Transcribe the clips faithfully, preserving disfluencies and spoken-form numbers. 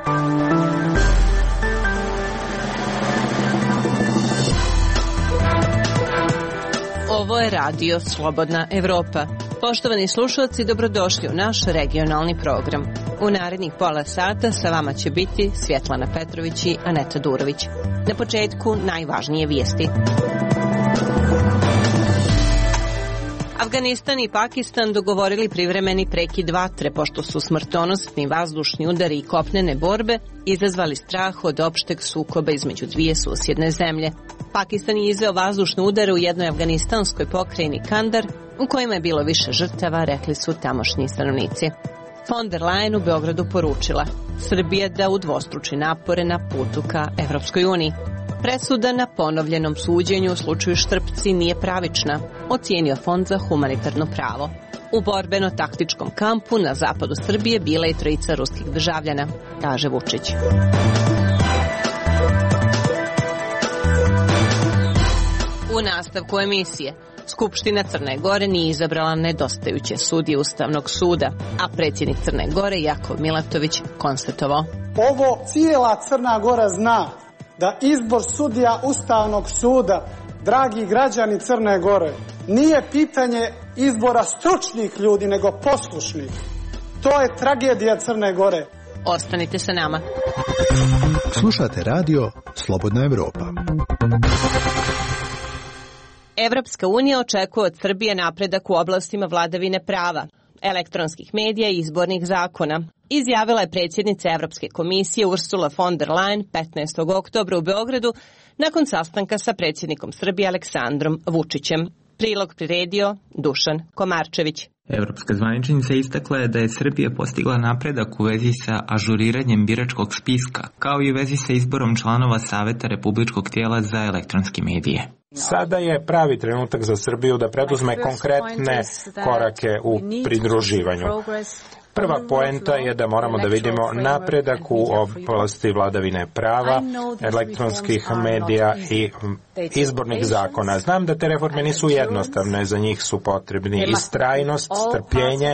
Ovo je radio Slobodna Evropa. Poštovani slušalci, dobrodošli u naš regionalni program. U narednih pola sata sa vama će biti Svjetlana Petrović i Aneta Durović. Na početku najvažnije vijesti. Afganistan i Pakistan dogovorili privremeni prekid vatre pošto su smrtonosni vazdušni udari i kopnene borbe izazvali strah od opšteg sukoba između dvije susjedne zemlje. Pakistan je izveo vazdušne udare u jednoj afganistanskoj pokrajini Kandar u kojima je bilo više žrtava, rekli su tamošnji stanovnici. Von der Leyen u Beogradu poručila Srbija da udvostruči napore na putu ka Evropskoj uniji. Presuda na ponovljenom suđenju u slučaju Štrpci nije pravična, ocijenio Fond za humanitarno pravo. U borbeno-taktičkom kampu na zapadu Srbije bila je trojica ruskih državljana, kaže Vučić. U nastavku emisije, Skupština Crne Gore nije izabrala nedostajuće sudije Ustavnog suda, a predsjednik Crne Gore Jakov Milatović konstatovao. Ovo cijela Crna Gora zna da izbor sudija Ustavnog suda, dragi građani Crne Gore, nije pitanje izbora stručnih ljudi, nego poslušnih. To je tragedija Crne Gore. Ostanite sa nama. Slušate radio Slobodna Evropa. Evropska unija očekuje od Srbije napredak u oblastima vladavine prava, elektronskih medija i izbornih zakona, izjavila je predsjednica Evropske komisije Ursula von der Leyen petnaestog oktobra u Beogradu nakon sastanka sa predsjednikom Srbije Aleksandrom Vučićem. Prilog priredio Dušan Komarčević. Evropska zvaničnica istakla je da je Srbija postigla napredak u vezi sa ažuriranjem biračkog spiska, kao i u vezi sa izborom članova Saveta Republičkog tijela za elektronske medije. Sada je pravi trenutak za Srbiju da preduzme konkretne korake u pridruživanju. Prva poenta je da moramo da vidimo napredak u oblasti vladavine prava, elektronskih medija i izbornih zakona. Znam da te reforme nisu jednostavne, za njih su potrebni istrajnost, strpljenje.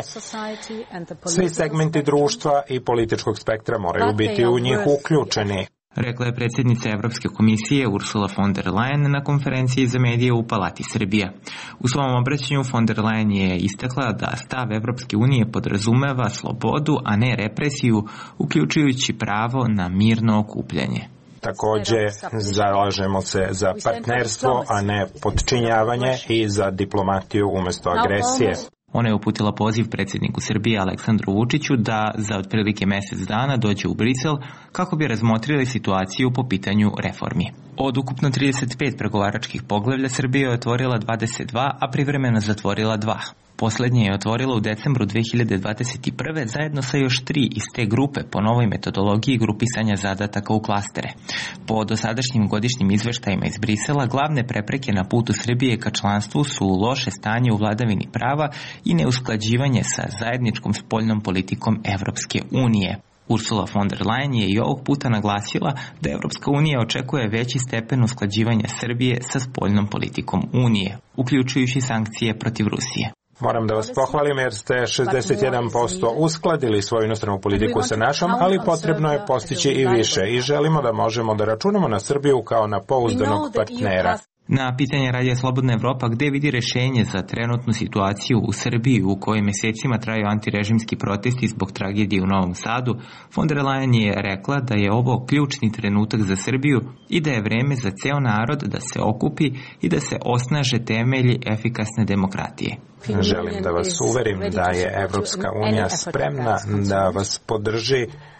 Svi segmenti društva i političkog spektra moraju biti u njih uključeni, rekla je predsjednica Evropske komisije Ursula von der Leyen na konferenciji za medije u Palati Srbija. U svom obraćanju von der Leyen je istakla da stav Evropske unije podrazumeva slobodu, a ne represiju, uključujući pravo na mirno okupljanje. Također zalažemo se za partnerstvo, a ne podčinjavanje, i za diplomatiju umjesto agresije. Ona je uputila poziv predsjedniku Srbije Aleksandru Vučiću da za otprilike mjesec dana dođe u Brisel kako bi razmotrili situaciju po pitanju reformi. Od ukupno trideset pet pregovaračkih poglavlja Srbija je otvorila dvadeset dva, a privremeno zatvorila dva. Posljednje je otvorila u decembru dve hiljade dvadeset prve zajedno sa još tri iz te grupe po novoj metodologiji grupisanja zadataka u klastere. Po dosadašnjim godišnjim izveštajima iz Brisela, glavne prepreke na putu Srbije ka članstvu su loše stanje u vladavini prava i neusklađivanje sa zajedničkom spoljnom politikom Evropske unije. Ursula von der Leyen je i ovog puta naglasila da Evropska unija očekuje veći stepen usklađivanja Srbije sa spoljnom politikom Unije, uključujući sankcije protiv Rusije. Moram da vas pohvalim jer ste šezdeset jedan posto uskladili svoju inostranu politiku sa našom, ali potrebno je postići i više i želimo da možemo da računamo na Srbiju kao na pouzdanog partnera. Na pitanje Radija Slobodna Evropa gde vidi rešenje za trenutnu situaciju u Srbiji u kojoj mesecima traju antirežimski protesti zbog tragedije u Novom Sadu, von der Leyen je rekla da je ovo ključni trenutak za Srbiju i da je vreme za ceo narod da se okupi i da se osnaže temelji efikasne demokratije. Želim da vas uverim da je Evropska unija spremna da vas podrži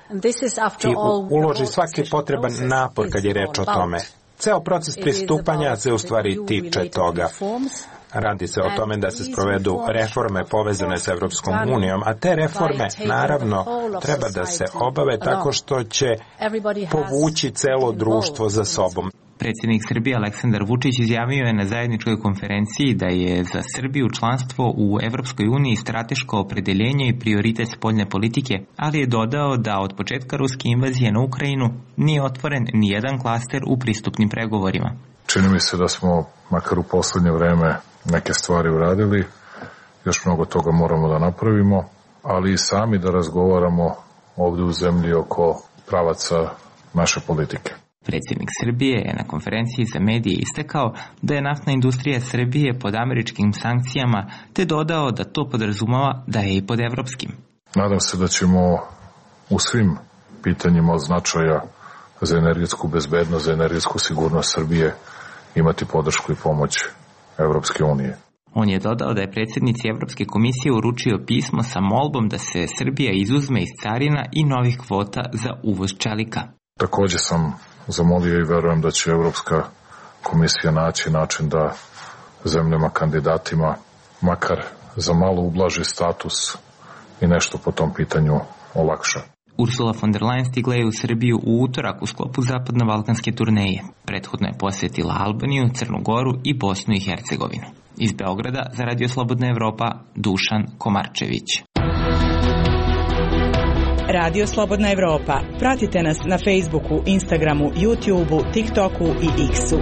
i uloži svaki potreban napor kad je reč o tome. Ceo proces pristupanja se u stvari tiče toga. Radi se o tome da se sprovedu reforme povezane s Evropskom unijom, a te reforme naravno treba da se obave tako što će povući celo društvo za sobom. Predsjednik Srbije Aleksandar Vučić izjavio je na zajedničkoj konferenciji da je za Srbiju članstvo u Evropskoj uniji strateško opredeljenje i prioritet spoljne politike, ali je dodao da od početka ruske invazije na Ukrajinu nije otvoren ni jedan klaster u pristupnim pregovorima. Čini mi se da smo, makar u poslednje vreme, neke stvari uradili, još mnogo toga moramo da napravimo, ali i sami da razgovaramo ovdje u zemlji oko pravaca naše politike. Predsjednik Srbije je na konferenciji za medije istakao da je naftna industrija Srbije pod američkim sankcijama, te dodao da to podrazumava da je i pod evropskim. Nadam se da ćemo u svim pitanjima od značaja za energetsku bezbednost, za energetsku sigurnost Srbije imati podršku i pomoć Evropske unije. On je dodao da je predsjednici Evropske komisije uručio pismo sa molbom da se Srbija izuzme iz carina i novih kvota za uvoz čelika. Također sam zamolio i verujem da će Evropska komisija naći način da zemljama kandidatima makar za malo ublaži status i nešto po tom pitanju olakša. Ursula von der Leyen stigla je u Srbiju u utorak u sklopu zapadno-balkanske turneje. Prethodno je posjetila Albaniju, Crnu Goru i Bosnu i Hercegovinu. Iz Beograda za Radio Slobodna Evropa, Dušan Komarčević. Radio Slobodna Evropa. Pratite nas na Facebooku, Instagramu, YouTubeu, TikToku i X-u.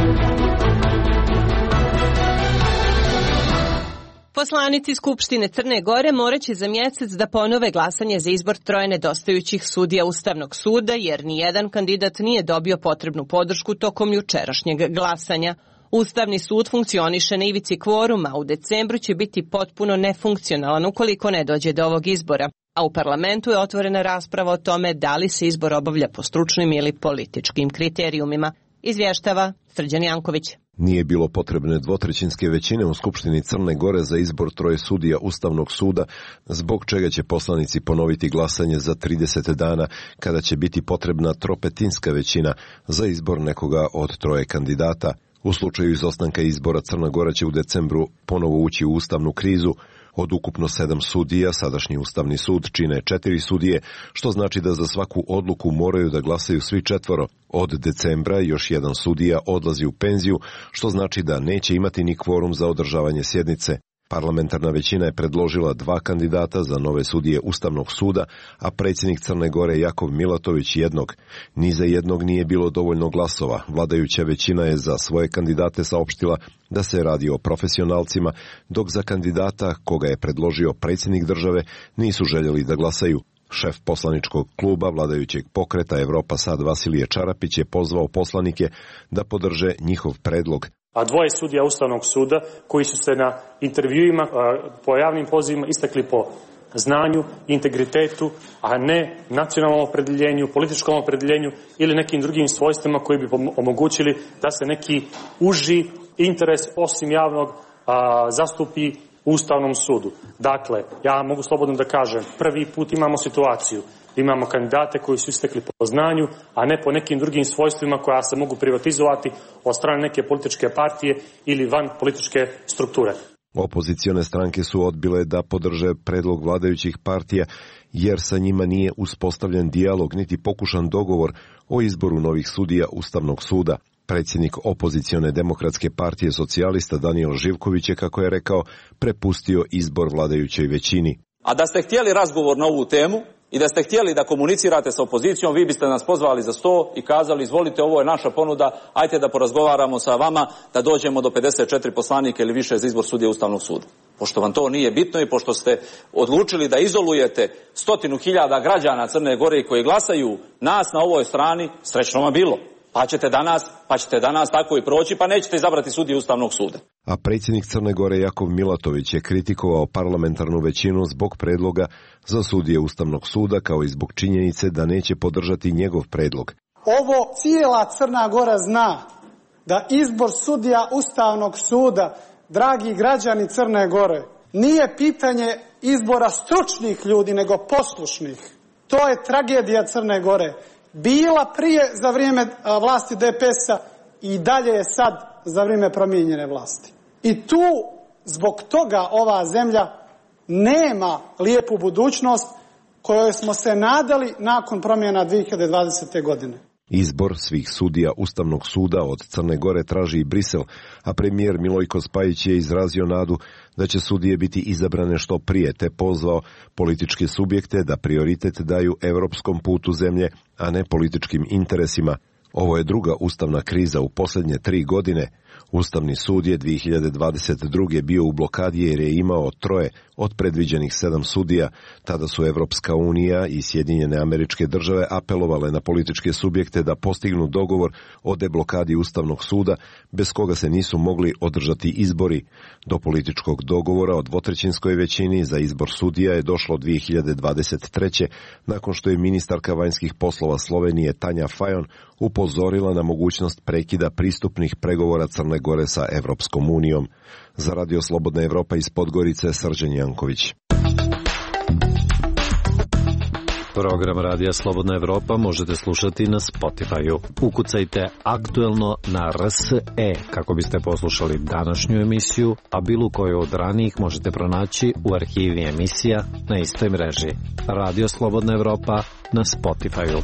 Poslanici Skupštine Crne Gore moraće za mjesec da ponove glasanje za izbor troje nedostajućih sudija Ustavnog suda, jer nijedan kandidat nije dobio potrebnu podršku tokom jučerašnjeg glasanja. Ustavni sud funkcioniše na ivici kvoruma, a u decembru će biti potpuno nefunkcionalan ukoliko ne dođe do ovog izbora. A u parlamentu je otvorena rasprava o tome da li se izbor obavlja po stručnim ili političkim kriterijumima. Izvještava Srđan Janković. Nije bilo potrebne dvotrećinske većine u Skupštini Crne Gore za izbor troje sudija Ustavnog suda, zbog čega će poslanici ponoviti glasanje za trideset dana, kada će biti potrebna tropetinska većina za izbor nekoga od troje kandidata. U slučaju izostanka izbora Crna Gora će u decembru ponovo ući u ustavnu krizu. Od ukupno sedam sudija, sadašnji Ustavni sud čine četiri sudije, što znači da za svaku odluku moraju da glasaju svi četvoro. Od decembra još jedan sudija odlazi u penziju, što znači da neće imati ni kvorum za održavanje sjednice. Parlamentarna većina je predložila dva kandidata za nove sudije Ustavnog suda, a predsjednik Crne Gore Jakov Milatović jednog. Ni za jednog nije bilo dovoljno glasova. Vladajuća većina je za svoje kandidate saopštila da se radi o profesionalcima, dok za kandidata koga je predložio predsjednik države nisu željeli da glasaju. Šef poslaničkog kluba vladajućeg pokreta Evropa Sad Vasilije Čarapić je pozvao poslanike da podrže njihov predlog. A dvoje sudija Ustavnog suda koji su se na intervjuima po javnim pozivima istakli po znanju, integritetu, a ne nacionalnom opredjeljenju, političkom opredjeljenju ili nekim drugim svojstvima koji bi omogućili da se neki uži interes osim javnog a, zastupi u Ustavnom sudu. Dakle, ja mogu slobodno da kažem, prvi put imamo situaciju, imamo kandidate koji su istekli po znanju, a ne po nekim drugim svojstvima koja se mogu privatizovati od strane neke političke partije ili van političke strukture. Opozicione stranke su odbile da podrže predlog vladajućih partija, jer sa njima nije uspostavljen dijalog niti pokušan dogovor o izboru novih sudija Ustavnog suda. Predsjednik opozicione demokratske partije socijalista Danijel Živković je, kako je rekao, prepustio izbor vladajućoj većini. A da ste htjeli razgovor na ovu temu i da ste htjeli da komunicirate sa opozicijom, vi biste nas pozvali za sto i kazali izvolite, ovo je naša ponuda, ajte da porazgovaramo sa vama da dođemo do pedeset četiri poslanika ili više za izbor sudija Ustavnog suda. Pošto vam to nije bitno i pošto ste odlučili da izolujete stotinu hiljada građana Crne Gore koji glasaju nas na ovoj strani, srećno vam bilo. Pa ćete danas, pa ćete danas tako i proći, pa nećete izabrati sudije Ustavnog suda. A predsjednik Crne Gore Jakov Milatović je kritikovao parlamentarnu većinu zbog predloga za sudije Ustavnog suda, kao i zbog činjenice da neće podržati njegov predlog. Ovo cijela Crna Gora zna, da izbor sudija Ustavnog suda, dragi građani Crne Gore, nije pitanje izbora stručnih ljudi, nego poslušnih. To je tragedija Crne Gore. Bila prije za vrijeme vlasti D P S-a i dalje je sad za vrijeme promijenjene vlasti. I tu zbog toga ova zemlja nema lijepu budućnost kojoj smo se nadali nakon promjena dvije hiljade dvadesete. godine. Izbor svih sudija Ustavnog suda od Crne Gore traži i Brisel, a premijer Milojko Spajić je izrazio nadu da će sudije biti izabrane što prije, te pozvao političke subjekte da prioritet daju evropskom putu zemlje, a ne političkim interesima. Ovo je druga ustavna kriza u posljednje tri godine. Ustavni sud je dvije hiljade dvadeset druge bio u blokadi jer je imao troje od predviđenih sedam sudija. Tada su Evropska unija i Sjedinjene Američke Države apelovale na političke subjekte da postignu dogovor o deblokadi Ustavnog suda, bez koga se nisu mogli održati izbori. Do političkog dogovora o dvotrećinskoj većini za izbor sudija je došlo dvije hiljade dvadeset treće nakon što je ministarka vanjskih poslova Slovenije Tanja Fajon upozorila na mogućnost prekida pristupnih pregovora Crne Gore sa Evropskom unijom. Za Radio Slobodna Evropa iz Podgorice, Srđan Janković. Program Radija Slobodna Evropa možete slušati na Spotify-u. Ukucajte aktuelno na R S E kako biste poslušali današnju emisiju, a bilo koju od ranijih možete pronaći u arhivi emisija na istoj mreži. Radio Slobodna Evropa na Spotify-u.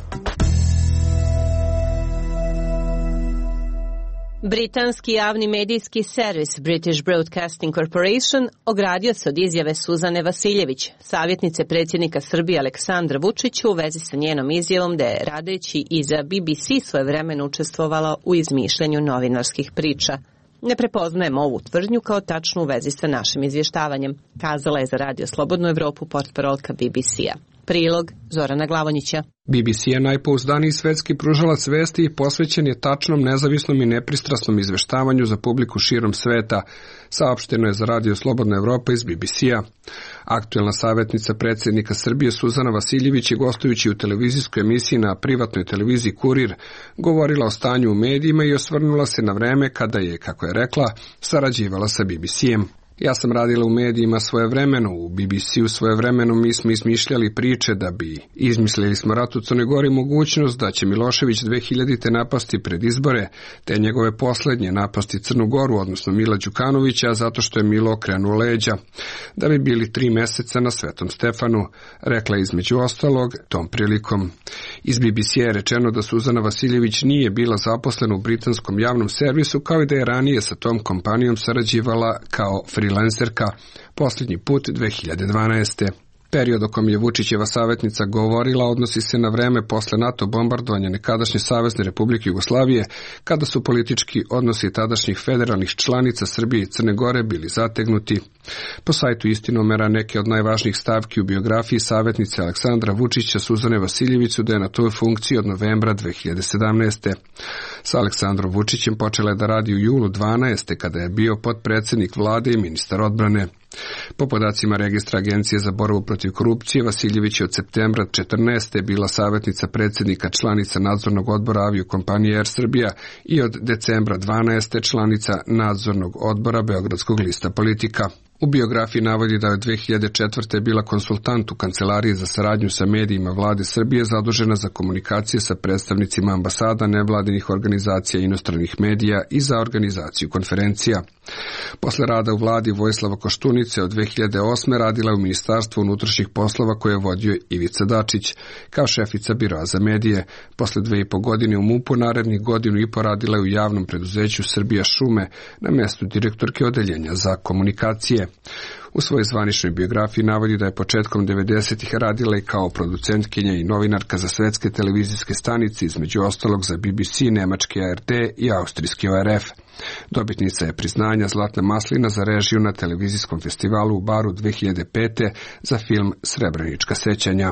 Britanski javni medijski servis British Broadcasting Corporation ogradio se od izjave Suzane Vasiljević, savjetnice predsjednika Srbije Aleksandra Vučića u vezi sa njenom izjavom da je radeći i za B B C svojevremeno učestvovala u izmišljanju novinarskih priča. Ne prepoznajemo ovu tvrdnju kao tačnu u vezi sa našim izvještavanjem, kazala je za Radio Slobodnu Evropu portparolka B B C-a. Prilog Zorana Glavonjića. B B C je najpouzdaniji svetski pružalac vesti i posvećen je tačnom, nezavisnom i nepristrasnom izveštavanju za publiku širom sveta, saopšteno je za Radio Slobodna Evropa iz B B C-a. Aktuelna savjetnica predsjednika Srbije Suzana Vasiljević je gostujući u televizijskoj emisiji na privatnoj televiziji Kurir govorila o stanju u medijima i osvrnula se na vreme kada je, kako je rekla, sarađivala sa B B C-em. Ja sam radila u medijima svojevremeno, u B B C-u svojevremeno mi smo izmišljali priče da bi izmislili smo rat u Crnoj Gori mogućnost da će Milošević dve hiljadite napasti pred izbore, te njegove poslednje napasti Crnu Goru, odnosno Mila Đukanovića, zato što je Milo okrenuo leđa, da bi bili tri meseca na Svetom Stefanu, rekla između ostalog tom prilikom. Iz B B C je rečeno da Suzana Vasiljević nije bila zaposlena u britanskom javnom servisu, kao i da je ranije sa tom kompanijom sarađivala kao freelancerka, posljednji put dve hiljade dvanaeste. Period o kom je Vučićeva savjetnica govorila odnosi se na vreme posle NATO bombardovanja nekadašnje Savezne Republike Jugoslavije, kada su politički odnosi tadašnjih federalnih članica Srbije i Crne Gore bili zategnuti. Po sajtu Istinomera neke od najvažnijih stavki u biografiji savjetnice Aleksandra Vučića Suzane Vasiljević su da je na toj funkciji od novembra dve hiljade sedamnaeste. Sa Aleksandrom Vučićem počela je da radi u julu dvanaeste kada je bio potpredsjednik vlade i ministar odbrane. Po podacima registra Agencije za borbu protiv korupcije, Vasiljević je od septembra četrnaeste bila savjetnica predsjednika članica nadzornog odbora aviokompanije Air Srbija i od decembra dvanaeste članica nadzornog odbora Beogradskog lista Politika. U biografiji navodi da je od dve hiljade četvrte bila konsultant u Kancelariji za saradnju sa medijima vlade Srbije zadužena za komunikacije sa predstavnicima ambasada, nevladinih organizacija i inostranih medija i za organizaciju konferencija. Posle rada u vladi Vojislava Koštunice od dve hiljade osme radila u Ministarstvu unutrašnjih poslova koje je vodio Ivica Dačić kao šefica biroa za medije. Posle dve i po godine u MUP-u narednih godinu i po radila je u javnom preduzeću Srbija šume na mjestu direktorke odeljenja za komunikacije. U svojoj zvaničnoj biografiji navodi da je početkom devedesetih radila i kao producentkinja i novinarka za svetske televizijske stanice, između ostalog za B B C, nemački A R D i austrijski O R F. Dobitnica je priznanja Zlatna maslina za režiju na televizijskom festivalu u Baru dve hiljade pete za film Srebrenička sećanja.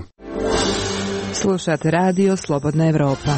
Slušate Radio Slobodna Evropa.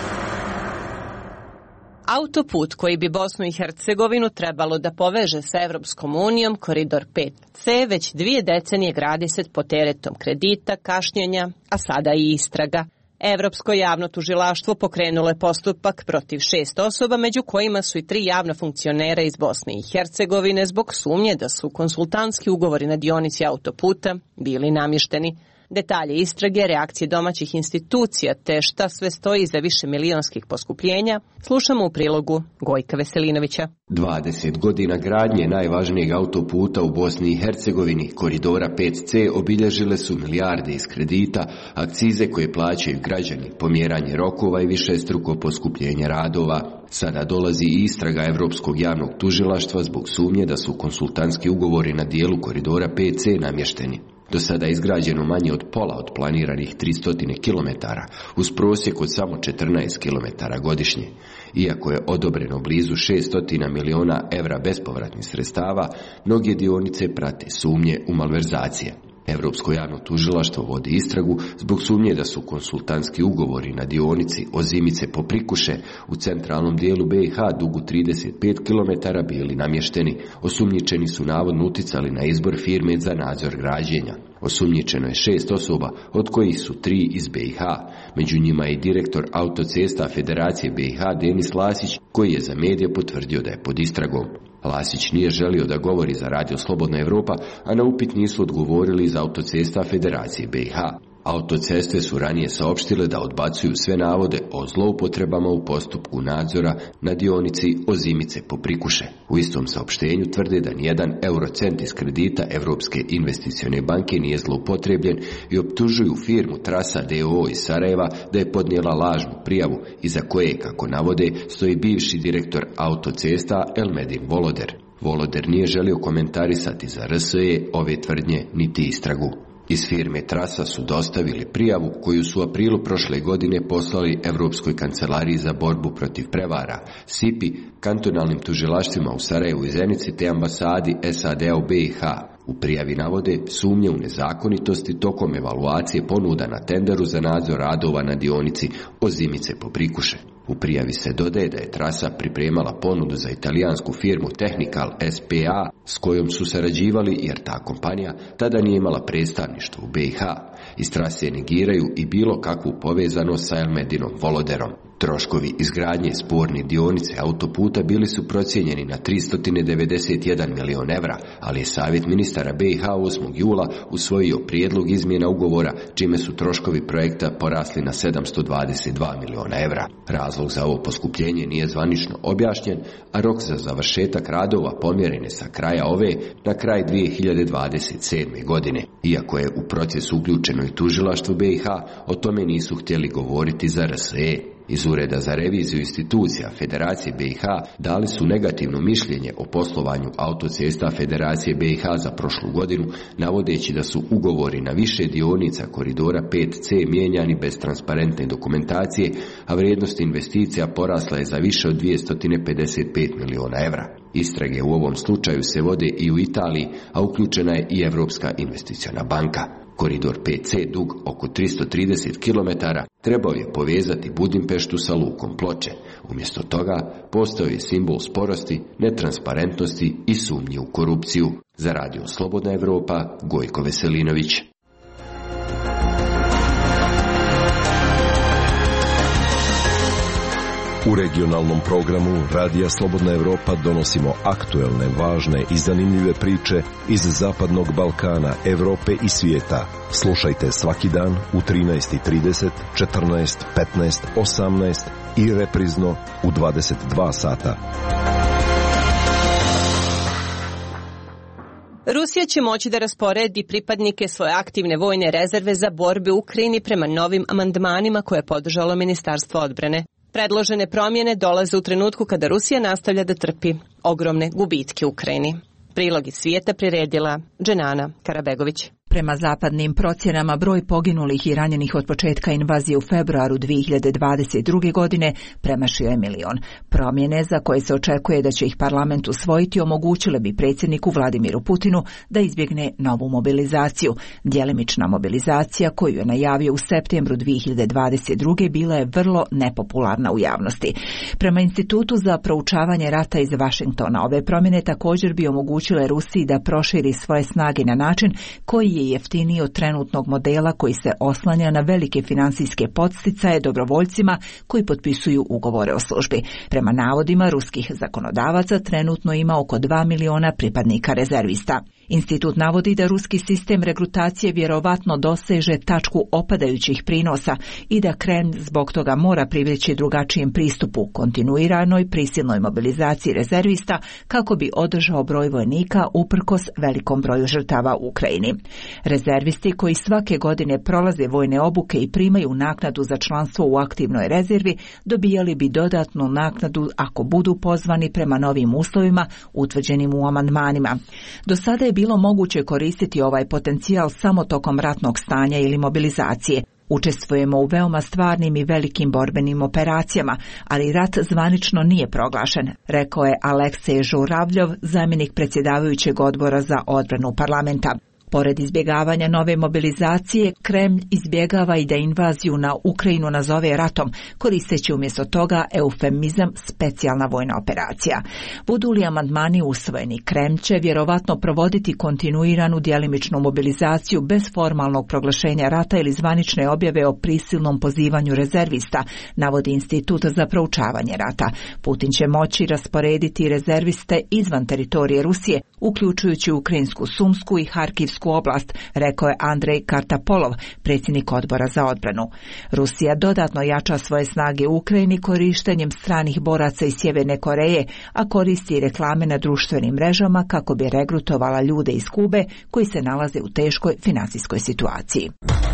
Autoput koji bi Bosnu i Hercegovinu trebalo da poveže sa Evropskom unijom, Koridor pet C, već dvije decenije gradi se pod teretom kredita, kašnjenja, a sada i istraga. Evropsko javno tužilaštvo pokrenulo je postupak protiv šest osoba, među kojima su i tri javna funkcionera iz Bosne i Hercegovine zbog sumnje da su konsultantski ugovori na dionici autoputa bili namješteni. Detalje istrage, reakcije domaćih institucija te šta sve stoji iza više milionskih poskupljenja slušamo u prilogu Gojka Veselinovića. dvadeset godina gradnje najvažnijeg autoputa u Bosni i Hercegovini, Koridora pet C, obilježile su milijarde iz kredita, akcize koje plaćaju građani, pomjeranje rokova i višestruko poskupljenje radova. Sada dolazi i istraga Evropskog javnog tužilaštva zbog sumnje da su konsultantski ugovori na dijelu Koridora pet C namješteni. do sada izgrađeno manje od pola od planiranih tristo kilometara, uz prosjek od samo četrnaest kilometara godišnje. Iako je odobreno blizu šesto miliona evra bespovratnih sredstava, mnoge dionice prate sumnje u malverzacije. Europsko javno tužilaštvo vodi istragu zbog sumnje da su konsultantski ugovori na dionici Ozimice-Poprikuše u centralnom dijelu B i H dugu trideset pet kilometara bili namješteni. Osumnjičeni su navodno uticali na izbor firme za nadzor građenja. Osumnjičeno je šest osoba, od kojih su tri iz B i H. Među njima je i direktor autocesta Federacije B i H Denis Lasić, koji je za medije potvrdio da je pod istragom. Lasić nije želio da govori za Radio Slobodna Evropa, a na upit nisu odgovorili iz autocesta Federacije B i H. Autoceste su ranije saopštile da odbacuju sve navode o zloupotrebama u postupku nadzora na dionici Ozimice-Poprikuše. U istom saopštenju tvrde da nijedan eurocent iz kredita Europske investicione banke nije zloupotrebljen i optužuju firmu Trasa D O O iz Sarajeva da je podnijela lažnu prijavu iza koje, kako navode, stoji bivši direktor autocesta Elmedin Voloder. Voloder nije želio komentarisati za R S E ove tvrdnje niti istragu. Iz firme Trasa su dostavili prijavu koju su u aprilu prošle godine poslali Europskoj kancelariji za borbu protiv prevara, S I P I, kantonalnim tužilaštvima u Sarajevu i Zenici te ambasadi S A D-a u B i H. U prijavi navode sumnje u nezakonitosti tokom evaluacije ponuda na tenderu za nadzor radova na dionici Ozimice-Poprikuše. U prijavi se dodaje da je Trasa pripremala ponudu za italijansku firmu Technical S P A s kojom su sarađivali jer ta kompanija tada nije imala predstavništvo u B i H. Iz Trase negiraju i bilo kakvu povezanost sa Elmedinom Voloderom. Troškovi izgradnje sporne dionice autoputa bili su procijenjeni na tristo devedeset jedan milion evra, ali je Savjet ministara B i H osmog jula usvojio prijedlog izmjena ugovora, čime su troškovi projekta porasli na sedamsto dvadeset dva miliona evra. Razlog za ovo poskupljenje nije zvanično objašnjen, a rok za završetak radova pomjeren je sa kraja ove na kraj dvije hiljade dvadeset sedme. godine. Iako je u proces uključeno i tužilaštvo B i H, o tome nisu htjeli govoriti za R S E. Iz Ureda za reviziju institucija Federacije B i H dali su negativno mišljenje o poslovanju autocesta Federacije B i H za prošlu godinu, navodeći da su ugovori na više dionica koridora pet C mijenjani bez transparentne dokumentacije, a vrijednost investicija porasla je za više od dvjesto pedeset pet miliona evra. Istrage u ovom slučaju se vode i u Italiji, a uključena je i Europska investiciona banka. Koridor pet C, dug oko tristo trideset kilometara, trebao je povezati Budimpeštu sa lukom Ploče. Umjesto toga postao je simbol sporosti, netransparentnosti i sumnji u korupciju. Za Radio Slobodna Evropa, Gojko Veselinović. U regionalnom programu Radija Slobodna Evropa donosimo aktuelne, važne i zanimljive priče iz Zapadnog Balkana, Evrope i svijeta. Slušajte svaki dan u trinaest i trideset, četrnaest, petnaest, osamnaest i reprizno u dvadeset dva sata. Rusija će moći da rasporedi pripadnike svoje aktivne vojne rezerve za borbe u Ukrajini prema novim amandmanima koje je podržalo Ministarstvo odbrane. Predložene promjene dolaze u trenutku kada Rusija nastavlja da trpi ogromne gubitke u Ukrajini. Prilog iz svijeta priredila Dženana Karabegović. Prema zapadnim procjenama, broj poginulih i ranjenih od početka invazije u februaru dvije hiljade dvadeset druge. godine premašio je milion. Promjene za koje se očekuje da će ih parlament usvojiti omogućile bi predsjedniku Vladimiru Putinu da izbjegne novu mobilizaciju. Djelimična mobilizacija koju je najavio u septembru dvije hiljade dvadeset druge. bila je vrlo nepopularna u javnosti. Prema Institutu za proučavanje rata iz Vašingtona, ove promjene također bi omogućile Rusiji da proširi svoje snage na način koji je jeftiniji od trenutnog modela koji se oslanja na velike finansijske podsticaje dobrovoljcima koji potpisuju ugovore o službi. Prema navodima ruskih zakonodavaca trenutno ima oko dva miliona pripadnika rezervista. Institut navodi da ruski sistem regrutacije vjerovatno doseže tačku opadajućih prinosa i da Kreml zbog toga mora pribjeći drugačijem pristupu, kontinuiranoj prisilnoj mobilizaciji rezervista kako bi održao broj vojnika uprkos velikom broju žrtava u Ukrajini. Rezervisti koji svake godine prolaze vojne obuke i primaju naknadu za članstvo u aktivnoj rezervi dobijali bi dodatnu naknadu ako budu pozvani prema novim uslovima utvrđenim u amandmanima. Do sada je bilo moguće koristiti ovaj potencijal samo tokom ratnog stanja ili mobilizacije. Učestvujemo u veoma stvarnim i velikim borbenim operacijama, ali rat zvanično nije proglašen, rekao je Aleksej Žuravljov, zamjenik predsjedavajućeg odbora za odbranu parlamenta. Pored izbjegavanja nove mobilizacije, Kremlj izbjegava i da invaziju na Ukrajinu nazove ratom, koristeći umjesto toga eufemizam specijalna vojna operacija. Budu li amandmani usvojeni, Kremlj će vjerovatno provoditi kontinuiranu djelimičnu mobilizaciju bez formalnog proglašenja rata ili zvanične objave o prisilnom pozivanju rezervista, navodi Institut za proučavanje rata. Putin će moći rasporediti rezerviste izvan teritorije Rusije, uključujući ukrajinsku Sumsku i Harkivsku oblast, rekao je Andrej Kartapolov, predsjednik odbora za odbranu. Rusija dodatno jača svoje snage u Ukrajini korištenjem stranih boraca iz Sjeverne Koreje, a koristi reklame na društvenim mrežama kako bi regrutovala ljude iz Kube koji se nalaze u teškoj financijskoj situaciji.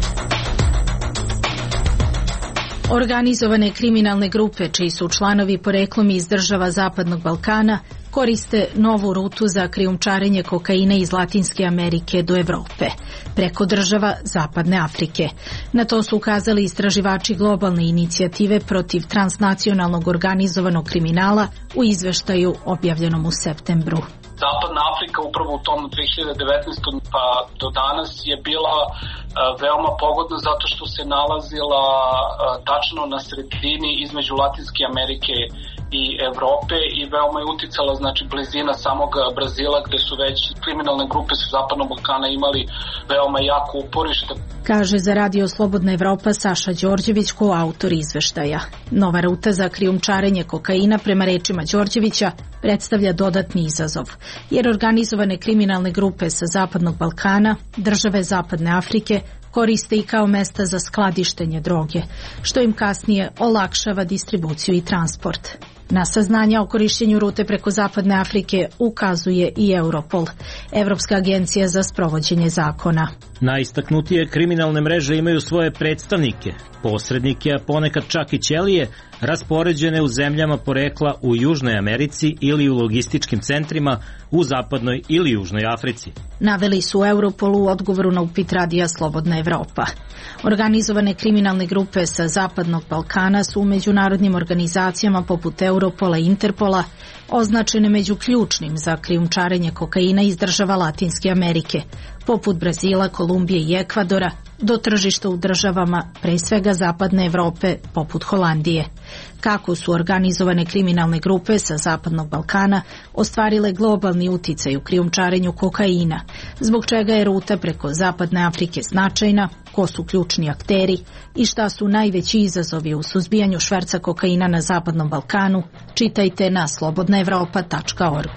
Organizovane kriminalne grupe, čiji su članovi poreklom iz država Zapadnog Balkana, koriste novu rutu za krijumčarenje kokaina iz Latinske Amerike do Evrope, preko država Zapadne Afrike. Na to su ukazali istraživači globalne inicijative protiv transnacionalnog organizovanog kriminala u izveštaju objavljenom u septembru. Zapadna Afrika upravo u tom dve hiljade devetnaestom pa do danas je bila veoma pogodna zato što se nalazila tačno na sredini između Latinske Amerike i Evrope i veoma je uticala, znači, blizina samog Brazila gde su već kriminalne grupe sa Zapadnog Balkana imali veoma jako uporište. Kaže za Radio Slobodna Evropa Saša Đorđević, koautor izveštaja. Nova ruta za krijumčarenje kokaina, prema rečima Đorđevića, predstavlja dodatni izazov, jer organizovane kriminalne grupe sa Zapadnog Balkana, države Zapadne Afrike, koriste i kao mesta za skladištenje droge, što im kasnije olakšava distribuciju i transport. Na saznanja o korištenju rute preko Zapadne Afrike ukazuje i Europol, Evropska agencija za sprovođenje zakona. Najistaknutije kriminalne mreže imaju svoje predstavnike, posrednike, a ponekad čak i ćelije, raspoređene u zemljama porekla u Južnoj Americi ili u logističkim centrima u Zapadnoj ili Južnoj Africi. Naveli su Europolu u odgovoru na upit Radija Slobodna Evropa. Organizovane kriminalne grupe sa Zapadnog Balkana su u međunarodnim organizacijama poput Europola i Interpola označene među ključnim za krijumčarenje kokaina iz država Latinske Amerike, poput Brazila, Kolumbije i Ekvadora, do tržišta u državama, pre svega Zapadne Evrope, poput Holandije. Kako su organizovane kriminalne grupe sa Zapadnog Balkana ostvarile globalni uticaj u krijumčarenju kokaina, zbog čega je ruta preko Zapadne Afrike značajna, ko su ključni akteri i šta su najveći izazovi u suzbijanju šverca kokaina na Zapadnom Balkanu, čitajte na slobodna evropa tačka org.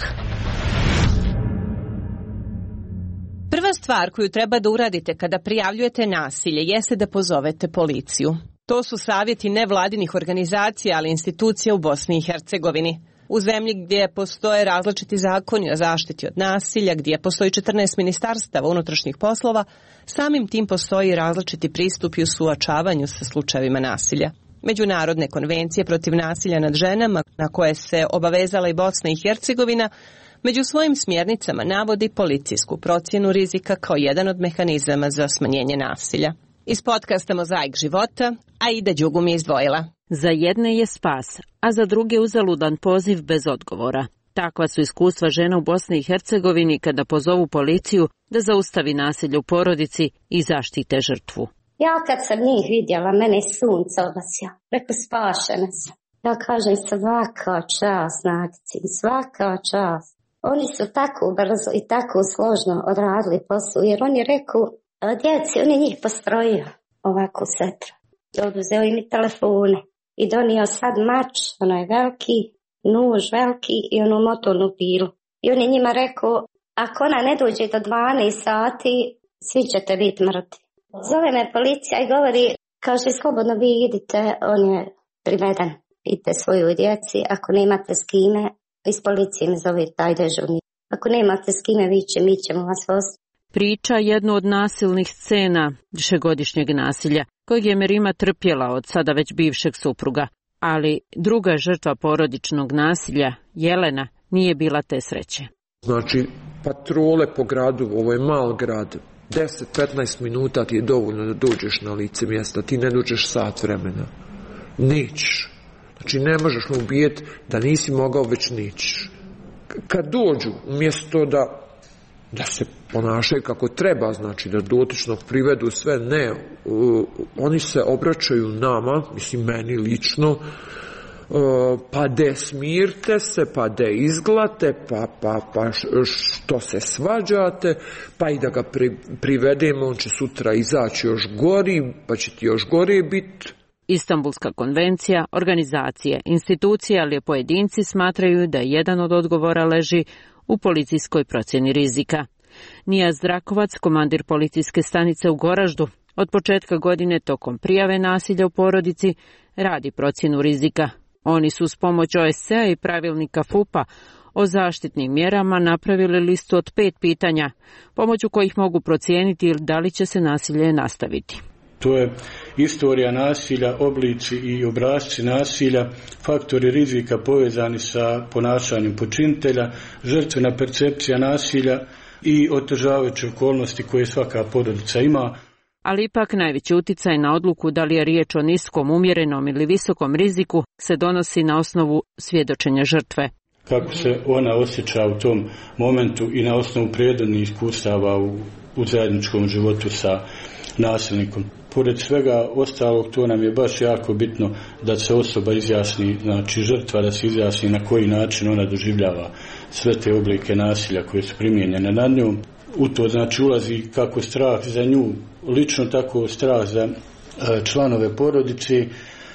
Prva stvar koju treba da uradite kada prijavljujete nasilje jeste da pozovete policiju. To su savjeti nevladinih organizacija, ali institucija u Bosni i Hercegovini. U zemlji gdje postoje različiti zakoni o zaštiti od nasilja, gdje postoji četrnaest ministarstava unutrašnjih poslova, samim tim postoji različiti pristupi u suočavanju sa slučajevima nasilja. Međunarodne konvencije protiv nasilja nad ženama, na koje se obavezala i Bosna i Hercegovina, među svojim smjernicama navodi policijsku procjenu rizika kao jedan od mehanizama za smanjenje nasilja. Iz podcasta Mozaik života, Aida Đugum je izdvojila. Za jedne je spas, a za druge uzaludan poziv bez odgovora. Takva su iskustva žena u Bosni i Hercegovini kada pozovu policiju da zaustavi nasilje u porodici i zaštite žrtvu. Ja kad sam njih vidjela, mene je sunce obasja. Rekao, spašena sam. Ja kažem, svaka čast, Nadici, svaka čast. Oni su tako brzo i tako složno odradili posao, jer oni reku, djeci, on je njih postrojio ovako setro. Oduzeo im i telefone i donio sad mač, ono je veliki, nuž veliki i onu motornu pilu. I on je njima rekao, ako ona ne dođe do dvanaest sati, svi ćete biti mrtvi. Zove me policija i govori, kaže, slobodno vi idite, on je priveden. Idite svoju djeci, ako nemate s kime, iz policije me zove taj dežurni. Ako nemate s kime, vi će, mi ćemo vas voziti. Priča jednu od nasilnih scena višegodišnjeg nasilja, kojeg je Merima trpjela od sada već bivšeg supruga. Ali druga žrtva porodičnog nasilja, Jelena, nije bila te sreće. Znači, patrole po gradu, ovo je mal grad, deset do petnaest minuta ti je dovoljno da dođeš na lice mjesta, ti ne dođeš sat vremena. Nećeš. Znači, ne možeš mu ubijeti da nisi mogao, već nećeš. Kad dođu, umjesto da da se ponašaju kako treba, znači da dotičnog privedu sve, ne, uh, oni se obraćaju nama, mislim meni lično, uh, pa de smirte se, pa de izglate, pa, pa, pa što se svađate, pa i da ga pri, privedemo, on će sutra izaći još gori, pa će ti još gori biti. Istanbulska konvencija, organizacije, institucije, ali pojedinci smatraju da jedan od odgovora leži u policijskoj procjeni rizika. Nijaz Drakovac, komandir policijske stanice u Goraždu, od početka godine tokom prijave nasilja u porodici radi procjenu rizika. Oni su s pomoć O S C-a i pravilnika F U P-a o zaštitnim mjerama napravili listu od pet pitanja, pomoću kojih mogu procijeniti da li će se nasilje nastaviti. To je istorija nasilja, oblici i obrasci nasilja, faktori rizika povezani sa ponašanjem počinitelja, žrtvena percepcija nasilja i otežavajuće okolnosti koje svaka porodica ima. Ali ipak najveći uticaj na odluku da li je riječ o niskom, umjerenom ili visokom riziku se donosi na osnovu svjedočenja žrtve. Kako se ona osjeća u tom momentu i na osnovu prethodnih iskustava u, u zajedničkom životu sa nasilnikom. Pored svega ostalog, to nam je baš jako bitno da se osoba izjasni, znači žrtva da se izjasni na koji način ona doživljava sve te oblike nasilja koje su primijenjene nad njom. U to znači ulazi kako strah za nju, lično tako strah za članove porodice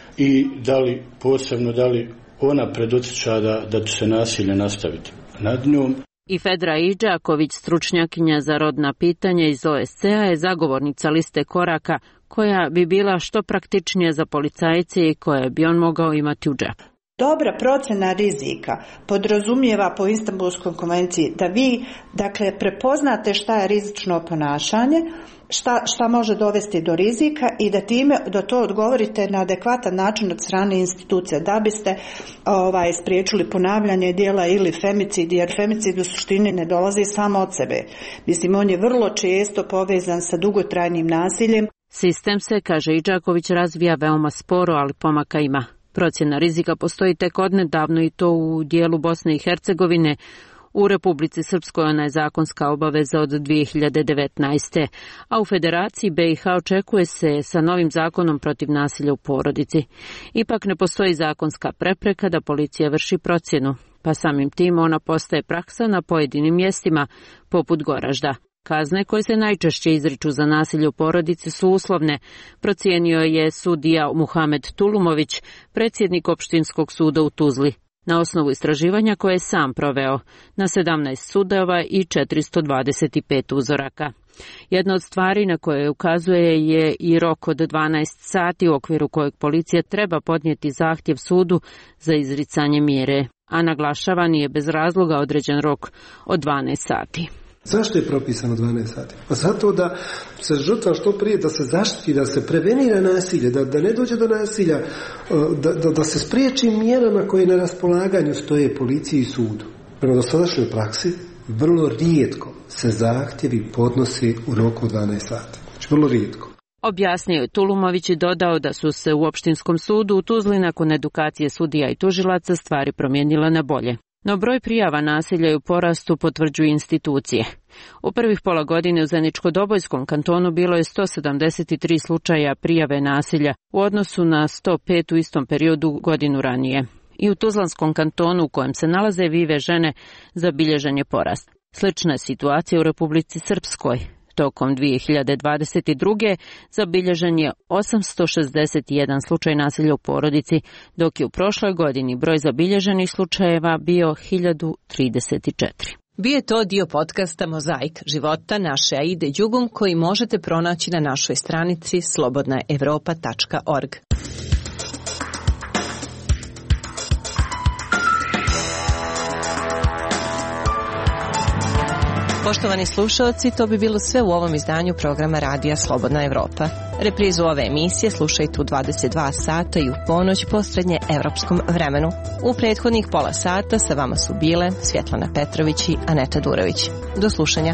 i da li posebno da li ona predosjeća da, da će se nasilje nastaviti nad njom. I Fedra Iđaković, stručnjakinja za rodna pitanja iz O S C-a, je zagovornica liste koraka koja bi bila što praktičnija za policajce i koje bi on mogao imati u džepu. Dobra procjena rizika podrazumijeva po Istanbulskoj konvenciji da vi, dakle, prepoznate šta je rizično ponašanje, šta, šta može dovesti do rizika i da time da to odgovorite na adekvatan način od strane institucije, da biste ovaj, spriječili ponavljanje djela ili femicid, jer femicid u suštini ne dolazi samo od sebe. Mislim, on je vrlo često povezan sa dugotrajnim nasiljem. Sistem se, kaže Iđaković, razvija veoma sporo, ali pomaka ima. Procjena rizika postoji tek odnedavno i to u dijelu Bosne i Hercegovine. U Republici Srpskoj ona je zakonska obaveza od dvije hiljade devetnaeste. A u Federaciji B i H očekuje se sa novim zakonom protiv nasilja u porodici. Ipak ne postoji zakonska prepreka da policija vrši procjenu, pa samim tim ona postaje praksa na pojedinim mjestima, poput Goražda. Kazne koje se najčešće izriču za nasilje u porodici su uslovne, procijenio je sudija Muhamed Tulumović, predsjednik opštinskog suda u Tuzli, na osnovu istraživanja koje je sam proveo na sedamnaest sudova i četiristo dvadeset pet uzoraka. Jedna od stvari na koje ukazuje je i rok od dvanaest sati u okviru kojeg policija treba podnijeti zahtjev sudu za izricanje mjere, a naglašava nije bez razloga određen rok od dvanaest sati. Zašto je propisano dvanaest sati? Pa zato da se žrtva što prije, da se zaštiti, da se prevenira nasilje, da, da ne dođe do nasilja, da, da, da se spriječi mjerama koje na raspolaganju stoje policiji i sudu. Prema dosadašnjoj praksi, vrlo rijetko se zahtjevi podnosi u roku od dvanaest sati. Znači, vrlo rijetko. Objasnio je Tulumović i dodao da su se u opštinskom sudu u Tuzli nakon edukacije sudija i tužilaca stvari promijenile na bolje. No broj prijava nasilja u porastu potvrđuju institucije. U prvih pola godine u Zeničko-Dobojskom kantonu bilo je sto sedamdeset tri slučaja prijave nasilja u odnosu na sto pet u istom periodu godinu ranije. I u Tuzlanskom kantonu u kojem se nalaze Vive žene zabilježen je porast. Slična je situacija u Republici Srpskoj. Tokom dvije hiljade dvadeset druge zabilježen je osamsto šezdeset jedan slučaj nasilja u porodici, dok je u prošloj godini broj zabilježenih slučajeva bio hiljadu trideset četiri. Bio je to dio podcasta Mozaik života naše Aide Đugum koji možete pronaći na našoj stranici slobodna evropa tačka org. Poštovani slušalci, to bi bilo sve u ovom izdanju programa Radija Slobodna Evropa. Reprizu ove emisije slušajte u dvadeset dva sata i u ponoć po srednje evropskom vremenu. U prethodnih pola sata sa vama su bile Svjetlana Petrović i Aneta Durović. Do slušanja.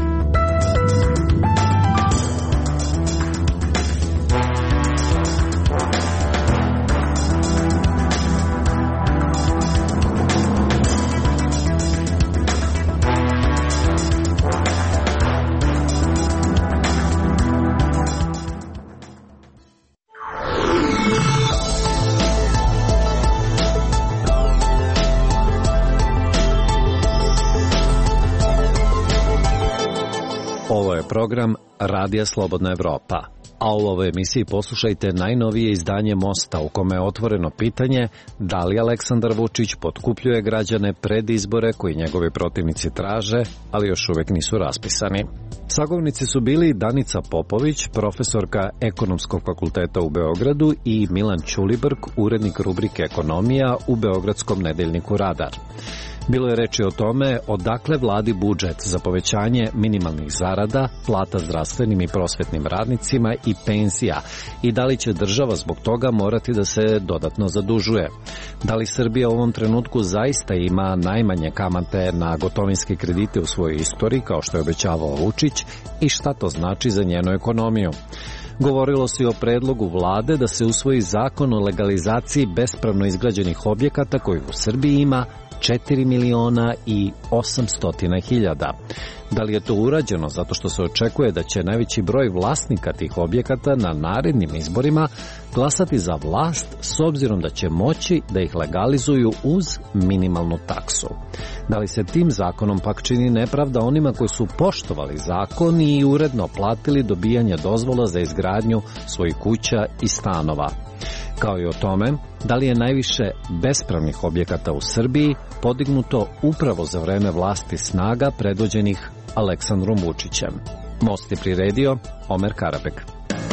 Ovo je program Radija Slobodna Evropa, a u ovoj emisiji poslušajte najnovije izdanje Mosta u kome je otvoreno pitanje da li Aleksandar Vučić potkupljuje građane pred izbore koji njegovi protivnici traže, ali još uvek nisu raspisani. Sagovornici su bili Danica Popović, profesorka Ekonomskog fakulteta u Beogradu, i Milan Ćulibrk, urednik rubrike Ekonomija u beogradskom nedeljniku Radar. Bilo je reči o tome odakle vladi budžet za povećanje minimalnih zarada, plata zdravstvenim i prosvetnim radnicima i penzija i da li će država zbog toga morati da se dodatno zadužuje. Da li Srbija u ovom trenutku zaista ima najmanje kamate na gotovinske kredite u svojoj istoriji, kao što je obećavao Vučić, i šta to znači za njenu ekonomiju. Govorilo se i o predlogu vlade da se usvoji zakon o legalizaciji bespravno izgrađenih objekata koji u Srbiji ima četiri miliona i osamsto hiljada. Da li je to urađeno zato što se očekuje da će najveći broj vlasnika tih objekata na narednim izborima glasati za vlast s obzirom da će moći da ih legalizuju uz minimalnu taksu? Da li se tim zakonom pak čini nepravda onima koji su poštovali zakon i uredno platili dobijanje dozvola za izgradnju svojih kuća i stanova? Kao i o tome, da li je najviše bespravnih objekata u Srbiji podignuto upravo za vreme vlasti snaga predvođenih Aleksandrom Vučićem. Most je priredio Omer Karabek.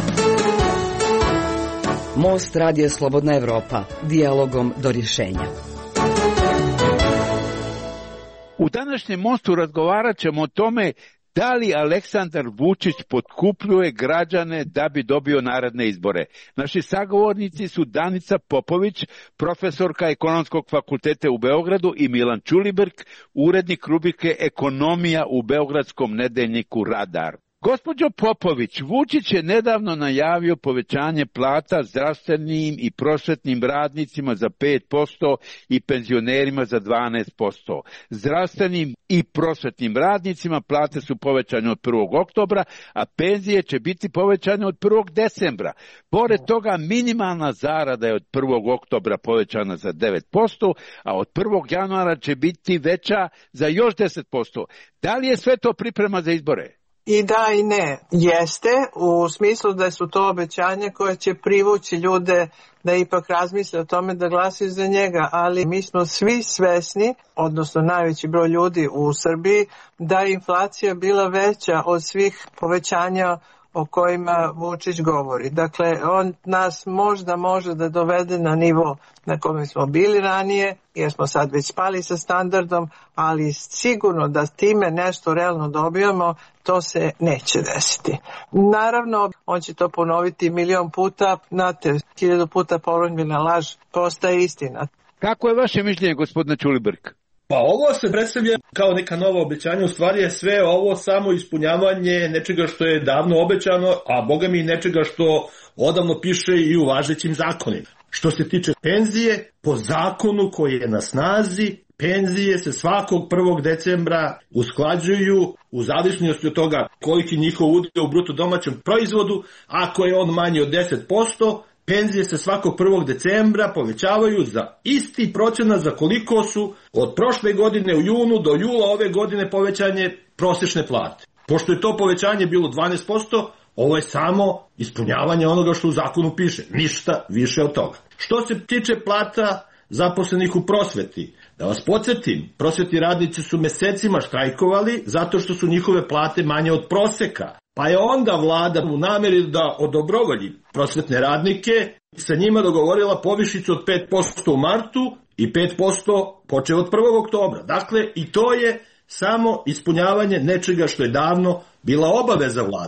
Most Radio Slobodna Evropa, dijalogom do rješenja. U današnjem Mostu razgovarat ćemo o tome da li Aleksandar Vučić potkupljuje građane da bi dobio naredne izbore. Naši sagovornici su Danica Popović, profesorka Ekonomskog fakulteta u Beogradu, i Milan Ćulibrk, urednik rubrike Ekonomija u beogradskom nedeljniku Radar. Gospođo Popović, Vučić je nedavno najavio povećanje plata zdravstvenim i prosvetnim radnicima za pet posto i penzionerima za dvanaest posto. Zdravstvenim i prosvetnim radnicima plate su povećane od prvog oktobra, a penzije će biti povećane od prvog decembra. Pored toga, minimalna zarada je od prvog oktobra povećana za devet posto, a od prvog januara će biti veća za još deset posto. Da li je sve to priprema za izbore? I da i ne. Jeste, u smislu da su to obećanja koje će privući ljude da ipak razmisle o tome da glasaju za njega, ali mi smo svi svesni, odnosno najveći broj ljudi u Srbiji, da je inflacija bila veća od svih povećanja o kojima Vučić govori. Dakle, on nas možda može da dovede na nivo na kome smo bili ranije, jer smo sad već spali sa standardom, ali sigurno da time nešto realno dobijamo, to se neće desiti. Naravno, on će to ponoviti milion puta, znate, hiljadu puta ponovljena laž postaje istina. Kako je vaše mišljenje, gospodine Ćulibrk? Pa ovo se predstavlja kao neka nova obećanja, u stvari je sve ovo samo ispunjavanje nečega što je davno obećano, a boga mi nečega što odavno piše i u važećim zakonima. Što se tiče penzije, po zakonu koji je na snazi, penzije se svakog prvog decembra usklađuju u zavisnosti od toga koliki njihov udio u bruto domaćem proizvodu. Ako je on manji od deset posto, penzije se svakog prvog decembra povećavaju za isti procenat za koliko su od prošle godine u junu do jula ove godine povećanje prosječne plate. Pošto je to povećanje bilo dvanaest posto, ovo je samo ispunjavanje onoga što u zakonu piše, ništa više od toga. Što se tiče plata zaposlenih u prosveti, da vas podsjetim, prosvetni radnici su mesecima štrajkovali zato što su njihove plate manje od proseka. Pa je onda vlada u nameri da odobrovolji prosvetne radnike sa njima dogovorila povišicu od pet posto u martu i pet posto počeo od prvog oktobra. Dakle, i to je samo ispunjavanje nečega što je davno bila obaveza vlade.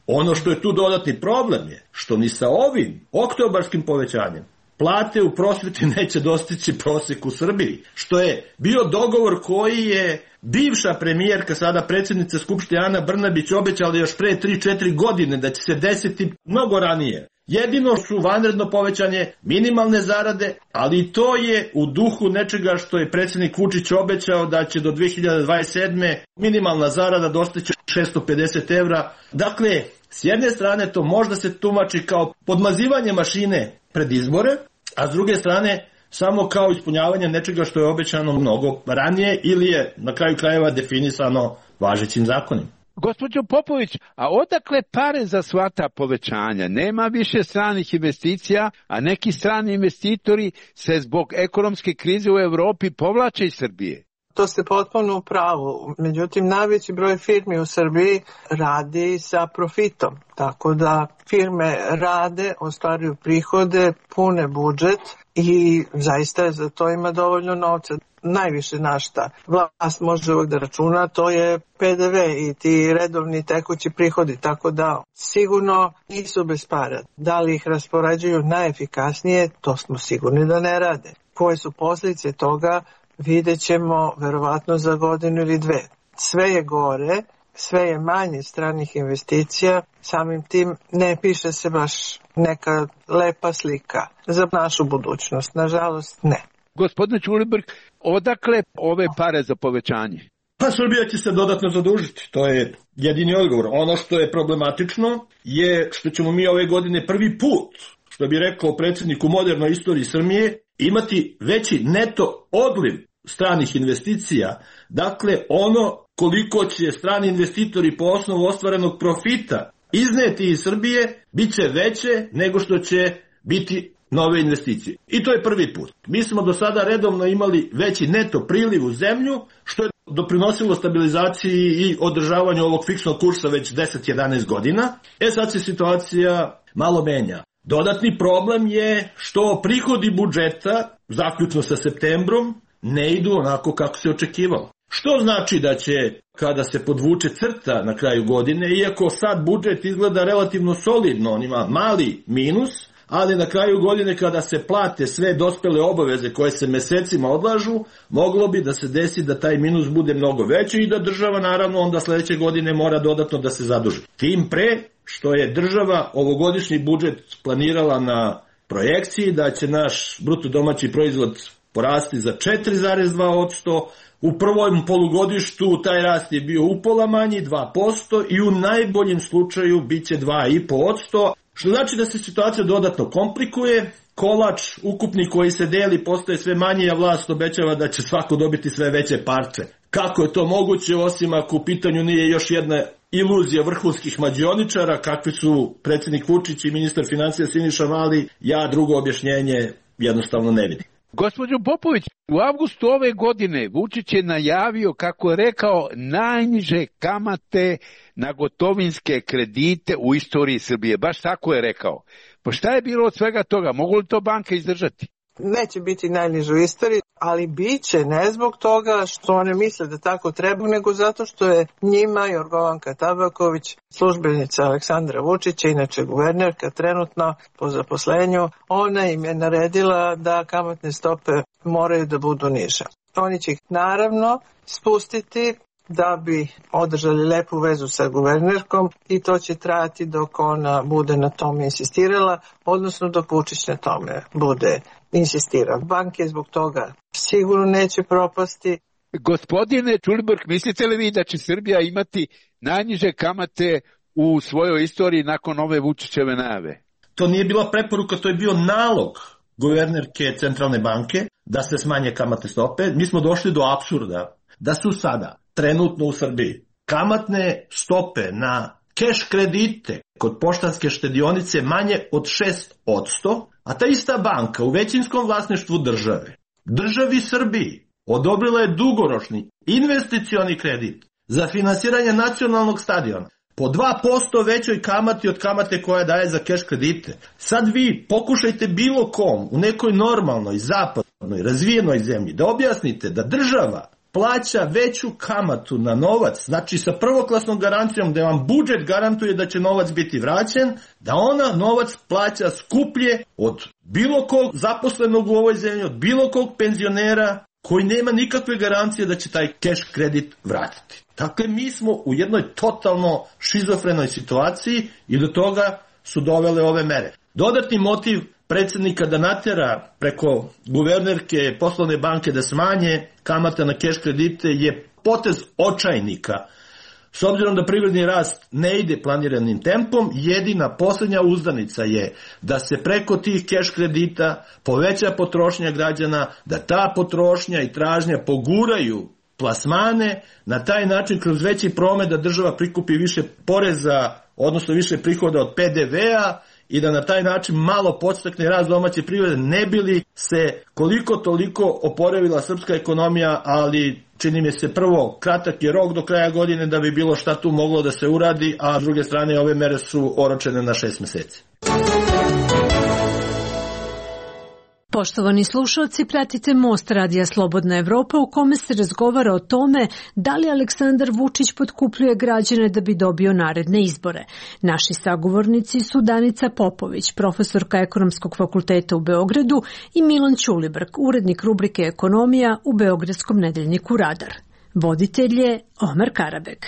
Ono što je tu dodatni problem je što ni sa ovim oktobarskim povećanjem plate u prosveti neće dostići prosjek u Srbiji, što je bio dogovor koji je bivša premijerka, sada predsjednica Skupštine Ana Brnabić obećala još pre tri četiri godine da će se desiti mnogo ranije. Jedino su vanredno povećanje minimalne zarade, ali to je u duhu nečega što je predsjednik Vučić obećao da će do dve hiljade dvadeset sedme minimalna zarada dostići šesto pedeset evra. Dakle, s jedne strane to možda se tumači kao podmazivanje mašine pred izbore, a s druge strane samo kao ispunjavanje nečega što je obećano mnogo ranije ili je na kraju krajeva definisano važećim zakonima. Gospođo Popović, a odakle pare za sva ta povećanja? Nema više stranih investicija, a neki strani investitori se zbog ekonomske krize u Evropi povlače iz Srbije. To ste potpuno u pravu. Međutim, najveći broj firmi u Srbiji radi sa profitom. Tako da firme rade, ostvaruju prihode, pune budžet i zaista za to ima dovoljno novca. Najviše na šta vlast može uvijek da računa, to je P D V i ti redovni tekući prihodi, tako da sigurno nisu bez para. Da li ih raspoređuju najefikasnije, to smo sigurni da ne rade. Koje su posljedice toga, vidjet ćemo verovatno za godinu ili dve. Sve je gore, sve je manje stranih investicija, samim tim ne piše se baš neka lepa slika za našu budućnost. Nažalost, ne. Gospodine Ćulibrk, odakle ove pare za povećanje? Pa Srbija će se dodatno zadužiti, to je jedini odgovor. Ono što je problematično je što ćemo mi ove godine prvi put, što bi rekao predsjednik u modernoj istoriji Srbije, imati veći neto odliv stranih investicija. Dakle, ono koliko će strani investitori po osnovu ostvarenog profita izneti iz Srbije, bit će veće nego što će biti nove investicije. I to je prvi put. Mi smo do sada redovno imali veći neto priliv u zemlju, što je doprinosilo stabilizaciji i održavanju ovog fiksnog kursa već deset do jedanaest godina. E sad se situacija malo menja. Dodatni problem je što prihodi budžeta, zaključno sa septembrom, ne idu onako kako se očekivalo. Što znači da će, kada se podvuče crta na kraju godine, iako sad budžet izgleda relativno solidno, on ima mali minus, ali na kraju godine kada se plate sve dospele obaveze koje se mesecima odlažu, moglo bi da se desi da taj minus bude mnogo veći i da država naravno onda sledeće godine mora dodatno da se zaduži. Tim pre što je država ovogodišnji budžet planirala na projekciji da će naš bruto domaći proizvod porasti za četiri zarez dva posto, u prvom polugodištu taj rast je bio upola manji, dva posto, i u najboljem slučaju bit će dva i po posto, što znači da se situacija dodatno komplikuje, kolač ukupni koji se deli postaje sve manji, a vlast obećava da će svako dobiti sve veće parče. Kako je to moguće, osim ako u pitanju nije još jedna iluzija vrhunskih mađioničara, kakvi su predsjednik Vučić i ministar financija Siniša Mali, ja drugo objašnjenje jednostavno ne vidim. Gospođo Popović, u avgustu ove godine Vučić je najavio, kako je rekao, najniže kamate na gotovinske kredite u istoriji Srbije. Baš tako je rekao. Pa šta je bilo od svega toga? Mogu li to banke izdržati? Neće biti najniže u istoriji, ali bit će ne zbog toga što one misle da tako treba, nego zato što je njima Jorgovanka Tabaković, službenica Aleksandra Vučića, inače guvernerka trenutno po zaposlenju, ona im je naredila da kamatne stope moraju da budu niže. Oni će ih naravno spustiti da bi održali lepu vezu sa guvernerkom i to će trajati dok ona bude na tome insistirala, odnosno dok Vučić na tome bude insistirao. Banke zbog toga sigurno neće propasti. Gospodine Ćulibrk, mislite li vi da će Srbija imati najniže kamate u svojoj istoriji nakon ove Vučićeve najave? To nije bila preporuka, to je bio nalog guvernerke Centralne banke da se smanje kamatne stope. Mi smo došli do apsurda da su sada trenutno u Srbiji kamatne stope na keš kredite kod poštanske štedionice manje od šest posto, a ta ista banka u većinskom vlasništvu države, državi Srbiji, odobrila je dugoročni investicioni kredit za finansiranje nacionalnog stadiona po dva posto većoj kamati od kamate koja daje za keš kredite. Sad vi pokušajte bilo kom u nekoj normalnoj, zapadnoj, razvijenoj zemlji da objasnite da država plaća veću kamatu na novac, znači sa prvoklasnom garancijom da vam budžet garantuje da će novac biti vraćen, da ona novac plaća skuplje od bilo kog zaposlenog u ovoj zemlji, od bilo kog penzionera koji nema nikakve garancije da će taj cash kredit vratiti. Dakle, mi smo u jednoj totalno šizofrenoj situaciji i do toga su dovele ove mere. Dodatni motiv predsjednika da natera preko guvernerke poslovne banke da smanje kamata na keš kredite je potez očajnika. S obzirom da privredni rast ne ide planiranim tempom, jedina posljednja uzdanica je da se preko tih keš kredita poveća potrošnja građana, da ta potrošnja i tražnja poguraju plasmane, na taj način kroz veći promet da država prikupi više poreza, odnosno više prihoda od pe de vea, i da na taj način malo podstakne rast domaće privrede, ne bi li se koliko toliko oporavila srpska ekonomija, ali čini mi se prvo kratak je rok do kraja godine da bi bilo šta tu moglo da se uradi, a s druge strane ove mere su oročene na šest meseci. Poštovani slušalci, pratite Most radija Slobodna Evropa u kome se razgovara o tome da li Aleksandar Vučić potkupljuje građane da bi dobio naredne izbore. Naši sagovornici su Danica Popović, profesorka Ekonomskog fakulteta u Beogradu, i Milan Ćulibrk, urednik rubrike Ekonomija u beogradskom nedeljniku Radar. Voditelj je Omer Karabek.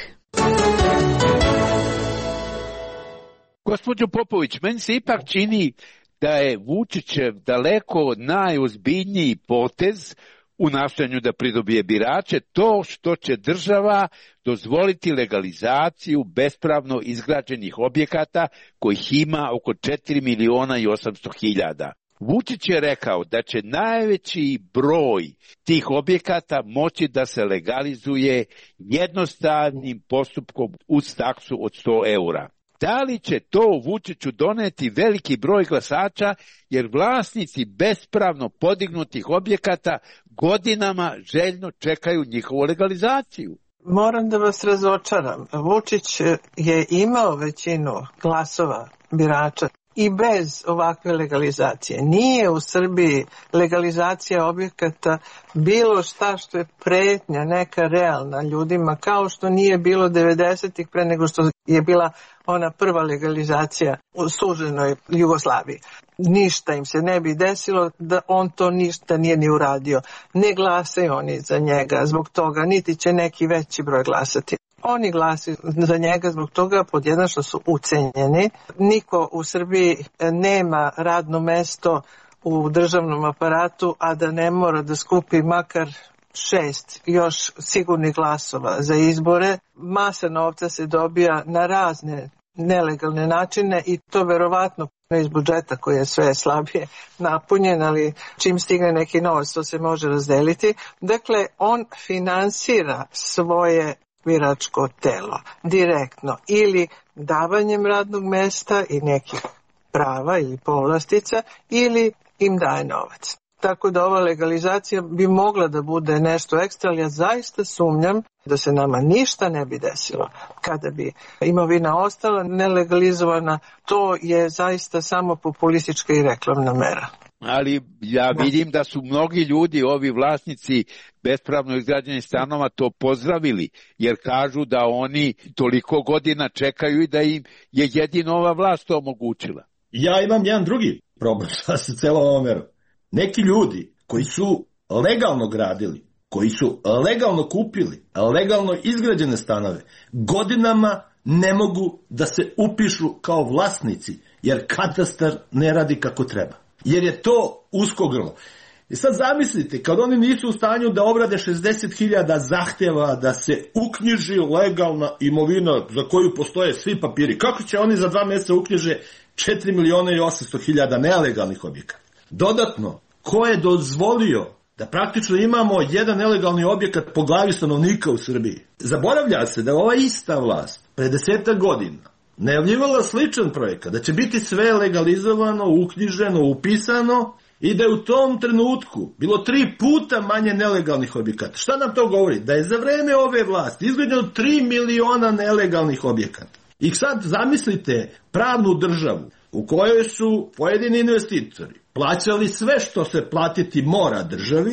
Gospođo Popović, meni se ipak čini da je Vučićev daleko najozbiljniji potez u nastojanju da pridobije birače to što će država dozvoliti legalizaciju bespravno izgrađenih objekata kojih ima oko četiri miliona i osamsto hiljada. Vučić je rekao da će najveći broj tih objekata moći da se legalizuje jednostavnim postupkom uz taksu od sto eura. Da li će to Vučiću doneti veliki broj glasača, jer vlasnici bespravno podignutih objekata godinama željno čekaju njihovu legalizaciju? Moram da vas razočaram. Vučić je imao većinu glasova birača i bez ovakve legalizacije. Nije u Srbiji legalizacija objekata bilo šta što je pretnja neka realna ljudima, kao što nije bilo devedesetih pre nego što je bila ona prva legalizacija u suženoj Jugoslaviji. Ništa im se ne bi desilo da on to ništa nije ni uradio. Ne glasaju oni za njega zbog toga, niti će neki veći broj glasati. Oni glasaju za njega zbog toga, pod jedno što su ucenjeni. Niko u Srbiji nema radno mesto u državnom aparatu, a da ne mora da skupi makar šest još sigurnih glasova za izbore. Masa novca se dobija na razne nelegalne načine i to verovatno iz budžeta koji je sve slabije napunjen, ali čim stigne neki novac to se može razdeliti. Dakle, on finansira svoje biračko telo direktno ili davanjem radnog mesta i nekih prava ili povlastica ili im daje novac. Tako da ova legalizacija bi mogla da bude nešto ekstra, ali ja zaista sumnjam da se nama ništa ne bi desilo kada bi imovina ostala nelegalizovana. To je zaista samo populistička i reklamna mera. Ali ja vidim da su mnogi ljudi, ovi vlasnici bespravno izgrađenih stanova, to pozdravili, jer kažu da oni toliko godina čekaju i da im je jedino ova vlast to omogućila. Ja imam jedan drugi problem sa celom ovom merom. Neki ljudi koji su legalno gradili, koji su legalno kupili, legalno izgrađene stanove, godinama ne mogu da se upišu kao vlasnici, jer katastar ne radi kako treba. Jer je to usko grlo. I sad zamislite, kad oni nisu u stanju da obrade šezdeset hiljada zahtjeva da se uknjiži legalna imovina za koju postoje svi papiri, kako će oni za dva mjeseca uknjiže četiri miliona i osamsto hiljada nelegalnih objekata? Dodatno, ko je dozvolio da praktično imamo jedan nelegalni objekat po glavi stanovnika u Srbiji? Zaboravlja se da ova ista vlast pre desetak godina najavljivala sličan projekat, da će biti sve legalizovano, uknjiženo, upisano i da je u tom trenutku bilo tri puta manje nelegalnih objekata. Šta nam to govori? Da je za vreme ove vlasti izgrađeno tri miliona nelegalnih objekata. I sad zamislite pravnu državu u kojoj su pojedini investitori plaćali sve što se platiti mora državi,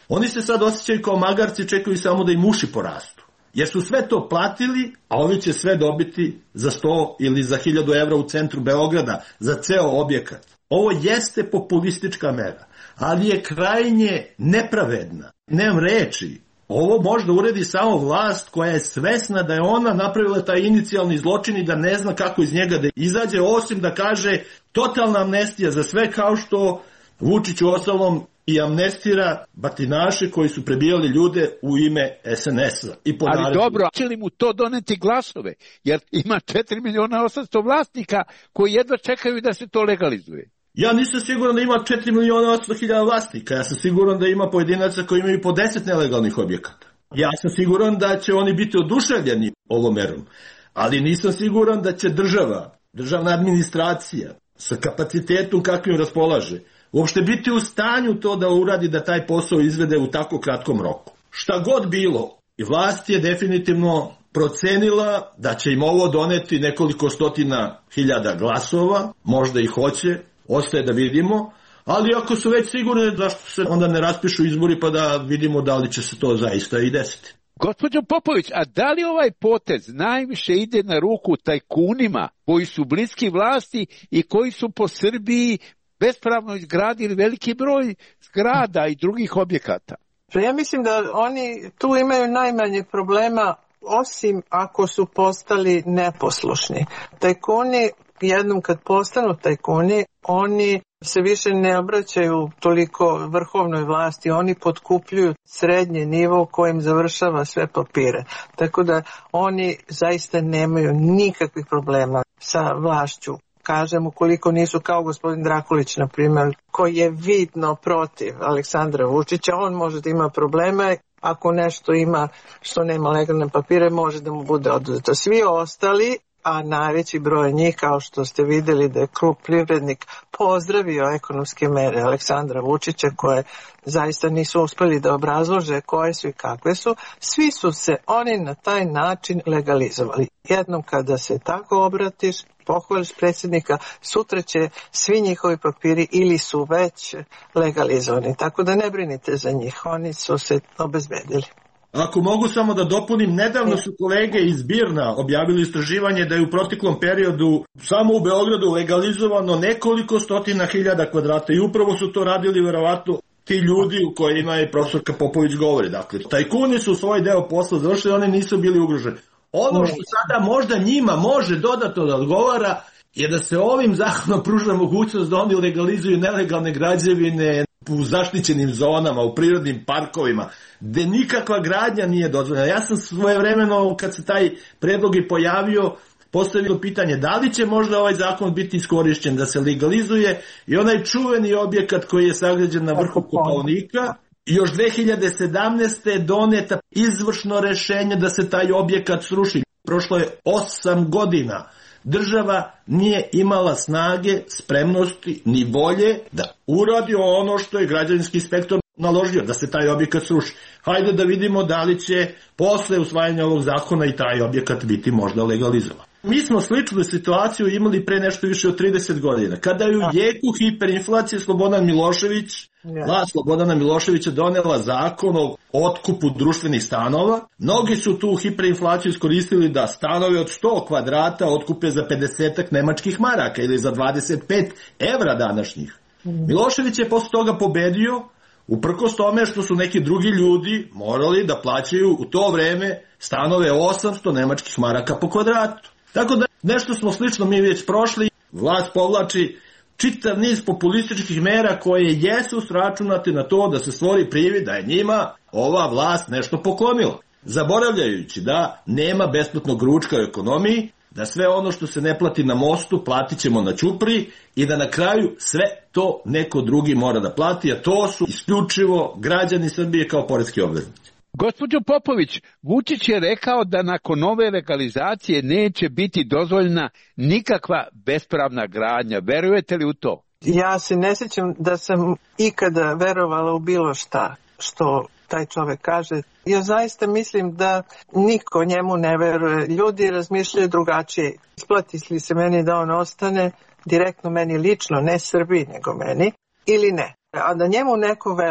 Oni se sad osjećaju kao magarci, čekaju samo da im uši porastu. Jer su sve to platili, a ovi će sve dobiti za sto ili za hiljadu evra u centru Beograda, za ceo objekat. Ovo jeste populistička mera, ali je krajnje nepravedna. Nemam reči. Ovo možda uredi samo vlast koja je svesna da je ona napravila taj inicijalni zločin i da ne zna kako iz njega da izađe, osim da kaže totalna amnestija za sve, kao što Vučić u ostalom i amnestira batinaše koji su prebijali ljude u ime es en es-a. I ali dobro, će li mu to doneti glasove? Jer ima četiri miliona osamsto vlasnika koji jedva čekaju da se to legalizuje. Ja nisam siguran da ima četiri miliona osamsto hiljada vlasnika. Ja sam siguran da ima pojedinaca koji imaju po deset nelegalnih objekata. Ja sam siguran da će oni biti oduševljeni ovom merom. Ali nisam siguran da će država, državna administracija sa kapacitetom kakvim raspolaže, uopšte biti u stanju to da uradi, da taj posao izvede u tako kratkom roku. Šta god bilo, i vlast je definitivno procenila da će im ovo doneti nekoliko stotina hiljada glasova, možda i hoće, ostaje da vidimo, ali ako su već sigurni, zašto se onda ne raspišu izbori pa da vidimo da li će se to zaista i desiti. Gospođo Popović, a da li ovaj potez najviše ide na ruku tajkunima koji su bliski vlasti i koji su po Srbiji bespravno izgradili veliki broj zgrada i drugih objekata? Ja mislim da oni tu imaju najmanje problema, osim ako su postali neposlušni. Tajkuni, jednom kad postanu tajkuni, oni se više ne obraćaju toliko vrhovnoj vlasti, oni potkupljuju srednji nivo kojim završava sve papire. Tako da oni zaista nemaju nikakvih problema sa vlašću. Kažem, ukoliko nisu kao gospodin Drakulić, na primjer, koji je vidno protiv Aleksandra Vučića, on može da ima probleme. Ako nešto ima što nema legalne papire, može da mu bude oduzeto. Svi ostali, a najveći broj njih, kao što ste vidjeli da je Klub Privrednik pozdravio ekonomske mere Aleksandra Vučića, koje zaista nisu uspeli da obrazlože koje su i kakve su, svi su se oni na taj način legalizovali. Jednom kada se tako obratiš, pohvališ predsjednika, sutra će svi njihovi papiri ili su već legalizovani. Tako da ne brinite za njih, oni su se obezbedili. Ako mogu samo da dopunim, nedavno su kolege iz Birna objavili istraživanje da je u proteklom periodu samo u Beogradu legalizovano nekoliko stotina hiljada kvadrata i upravo su to radili verovatno ti ljudi u kojima je profesorka Popović govori. Dakle, tajkuni su svoj deo posla završili, oni nisu bili ugroženi. Ono što sada možda njima može dodatno da odgovara je da se ovim zakonom pruža mogućnost da oni legalizuju nelegalne građevine u zaštićenim zonama, u prirodnim parkovima, gde nikakva gradnja nije dozvoljena. Ja sam svojevremeno, kad se taj predlog i pojavio, postavio pitanje da li će možda ovaj zakon biti iskorišćen da se legalizuje i onaj čuveni objekat koji je sagrađen na vrhu Kopaonika. Još dve hiljade sedamnaeste. je doneta izvršno rešenje da se taj objekat sruši. Prošlo je osam godina. Država nije imala snage, spremnosti ni volje da uradi ono što je građevinski inspektor naložio, da se taj objekat sruši. Hajde da vidimo da li će posle usvajanja ovog zakona i taj objekat biti možda legalizovan. Mi smo sličnu situaciju imali pre nešto više od trideset godina. Kada je u jeku hiperinflacije Slobodan Milošević, vlast Slobodana Miloševića donela zakon o otkupu društvenih stanova, mnogi su tu hiperinflaciju iskoristili da stanove od sto kvadrata otkupe za pedeset nemačkih maraka ili za dvadeset pet evra današnjih. Milošević je posle toga pobedio, uprkos tome što su neki drugi ljudi morali da plaćaju u to vreme stanove osamsto nemačkih maraka po kvadratu. Tako da nešto smo slično mi već prošli. Vlast povlači čitav niz populističkih mera koje jesu sračunate na to da se stvori privid da je njima ova vlast nešto poklonila. Zaboravljajući da nema besplatnog ručka u ekonomiji, da sve ono što se ne plati na mostu platit ćemo na ćupri i da na kraju sve to neko drugi mora da plati, a to su isključivo građani Srbije kao poreski obveznici. Gospođo Popović, Vučić je rekao da nakon ove legalizacije neće biti dozvoljena nikakva bespravna gradnja. Verujete li u to? Ja se ne sjećam da sam ikada verovala u bilo šta što taj čovjek kaže. Ja zaista mislim da niko njemu ne veruje. Ljudi razmišljaju drugačije. Isplati li se meni da on ostane, direktno meni lično, ne Srbiji nego meni, ili ne. A da njemu neko veruje,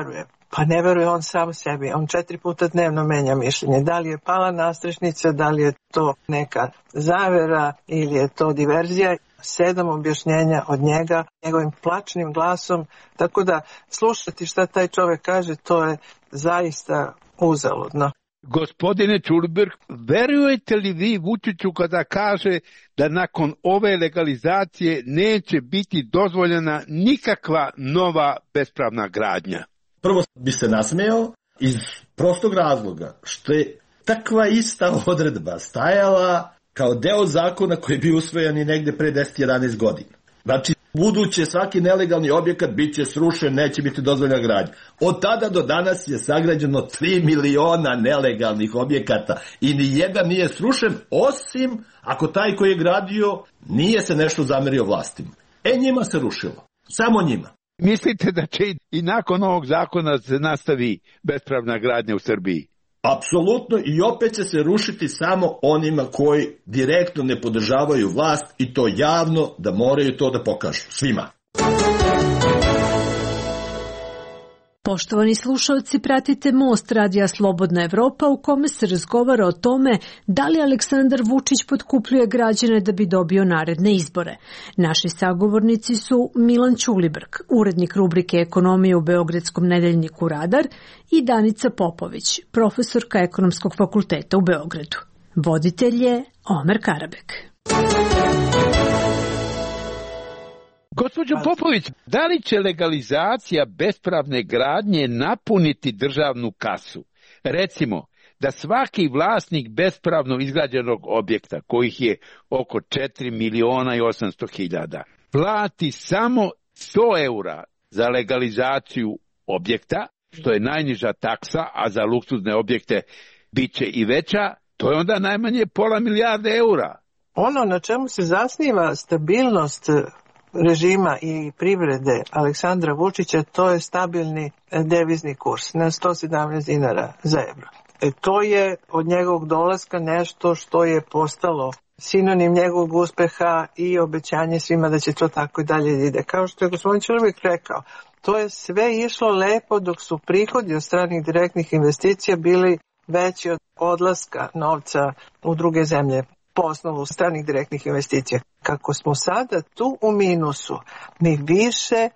Pa ne veruje on sam sebi. On četiri puta dnevno menja mišljenje. Da li je pala nastrešnica, da li je to neka zavera ili je to diverzija. Sedam objašnjenja od njega, njegovim plačnim glasom. Tako da slušati šta taj čovjek kaže, to je zaista uzaludno. Gospodine Čulibrk, verujete li vi Vučiću kada kaže da nakon ove legalizacije neće biti dozvoljena nikakva nova bespravna gradnja? Prvo bi se nasmejao iz prostog razloga što je takva ista odredba stajala kao deo zakona koji bi usvojen i negde pre deset do jedanaest godina. Znači, buduće svaki nelegalni objekat bit će srušen, neće biti dozvoljena gradnja. Od tada do danas je sagrađeno tri miliona nelegalnih objekata i ni jedan nije srušen, osim ako taj koji je gradio nije se nešto zamerio vlastima. E, njima se rušilo. Samo njima. Mislite da će i nakon ovog zakona se nastavi bespravna gradnja u Srbiji? Apsolutno, i opet će se rušiti samo onima koji direktno ne podržavaju vlast i to javno, da moraju to da pokažu svima. Poštovani slušalci, pratite Most radija Slobodna Evropa u kome se razgovara o tome da li Aleksandar Vučić potkupljuje građane da bi dobio naredne izbore. Naši sagovornici su Milan Ćulibrk, urednik rubrike Ekonomije u Beogradskom nedeljniku Radar, i Danica Popović, profesorka Ekonomskog fakulteta u Beogradu. Voditelj je Omer Karabek. Gospođo Popović, da li će legalizacija bespravne gradnje napuniti državnu kasu? Recimo, da svaki vlasnik bespravno izgrađenog objekta, kojih je oko četiri miliona i osamsto hiljada, plati samo sto eura za legalizaciju objekta, što je najniža taksa, a za luksuzne objekte bit će i veća, to je onda najmanje pola milijarde eura. Ono na čemu se zasniva stabilnost režima i privrede Aleksandra Vučića, to je stabilni devizni kurs na sto sedamnaest dinara za evro. E, to je od njegovog dolaska nešto što je postalo sinonim njegovog uspeha i obećanje svima da će to tako i dalje ide. Kao što je gospodin Ćulibrk rekao, to je sve išlo lepo dok su prihodi od stranih direktnih investicija bili veći od odlaska novca u druge zemlje po osnovu stranih direktnih investicija. Kako smo sada tu u minusu, mi više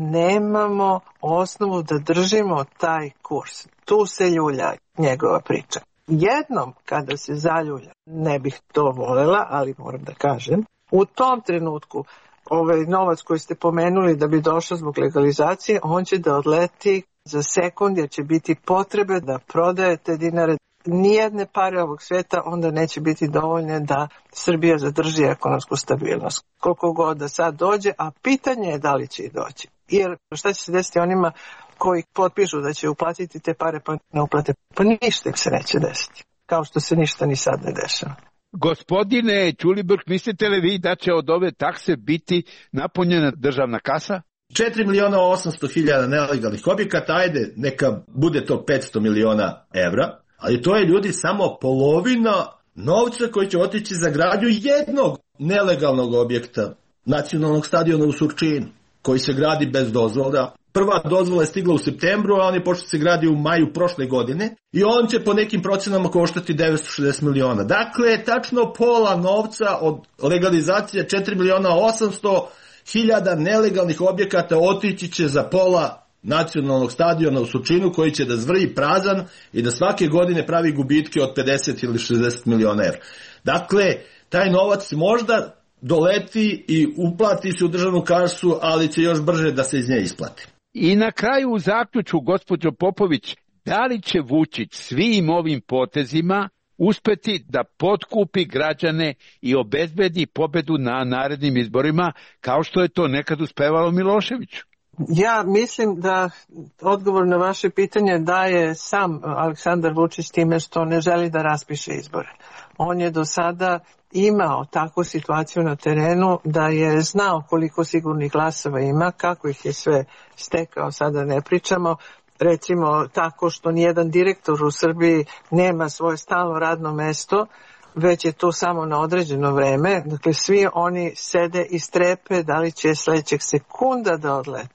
nemamo osnovu da držimo taj kurs. Tu se ljulja njegova priča. Jednom kada se zaljulja, ne bih to volela, ali moram da kažem, u tom trenutku ovaj novac koji ste pomenuli da bi došao zbog legalizacije, on će da odleti za sekund jer će biti potrebe da prodajete dinare. Nijedne pare ovog sveta onda neće biti dovoljne da Srbija zadrži ekonomsku stabilnost. Koliko god da sad dođe, a pitanje je da li će i doći. Jer šta će se desiti onima koji potpišu da će uplatiti te pare pa ne uplate? Pa ništa im se neće desiti. Kao što se ništa ni sad ne dešava. Gospodine Ćulibrk, mislite li vi da će od ove takse biti napunjena državna kasa? četiri miliona osamsto hiljada nelegalnih objekata, ajde, neka bude to petsto miliona evra. Ali to je, ljudi, samo polovina novca koji će otići za gradnju jednog nelegalnog objekta, nacionalnog stadiona u Surčinu, koji se gradi bez dozvola. Prva dozvola je stigla u septembru, a on je počeo se gradi u maju prošle godine i on će po nekim procenama koštati devetsto šezdeset miliona. Dakle, tačno pola novca od legalizacije četiri miliona osamsto hiljada nelegalnih objekata otići će za pola nacionalnog stadiona u Surčinu, koji će da zvrji prazan i da svake godine pravi gubitke od pedeset ili šezdeset miliona evra. Dakle, taj novac možda doleti i uplati se u državnu kasu, ali će još brže da se iz nje isplati. I na kraju u zaključku, gospođo Popović, da li će Vučić svim ovim potezima uspeti da potkupi građane i obezbedi pobedu na narednim izborima, kao što je to nekad uspevalo Miloševiću? Ja mislim da odgovor na vaše pitanje daje sam Aleksandar Vučić time što ne želi da raspiše izbore. On je do sada imao takvu situaciju na terenu da je znao koliko sigurnih glasova ima, kako ih je sve stekao, sada ne pričamo. Recimo tako što nijedan direktor u Srbiji nema svoje stalno radno mesto, već je to samo na određeno vreme. Dakle, svi oni sede i strepe da li će sledećeg sekunda da odlete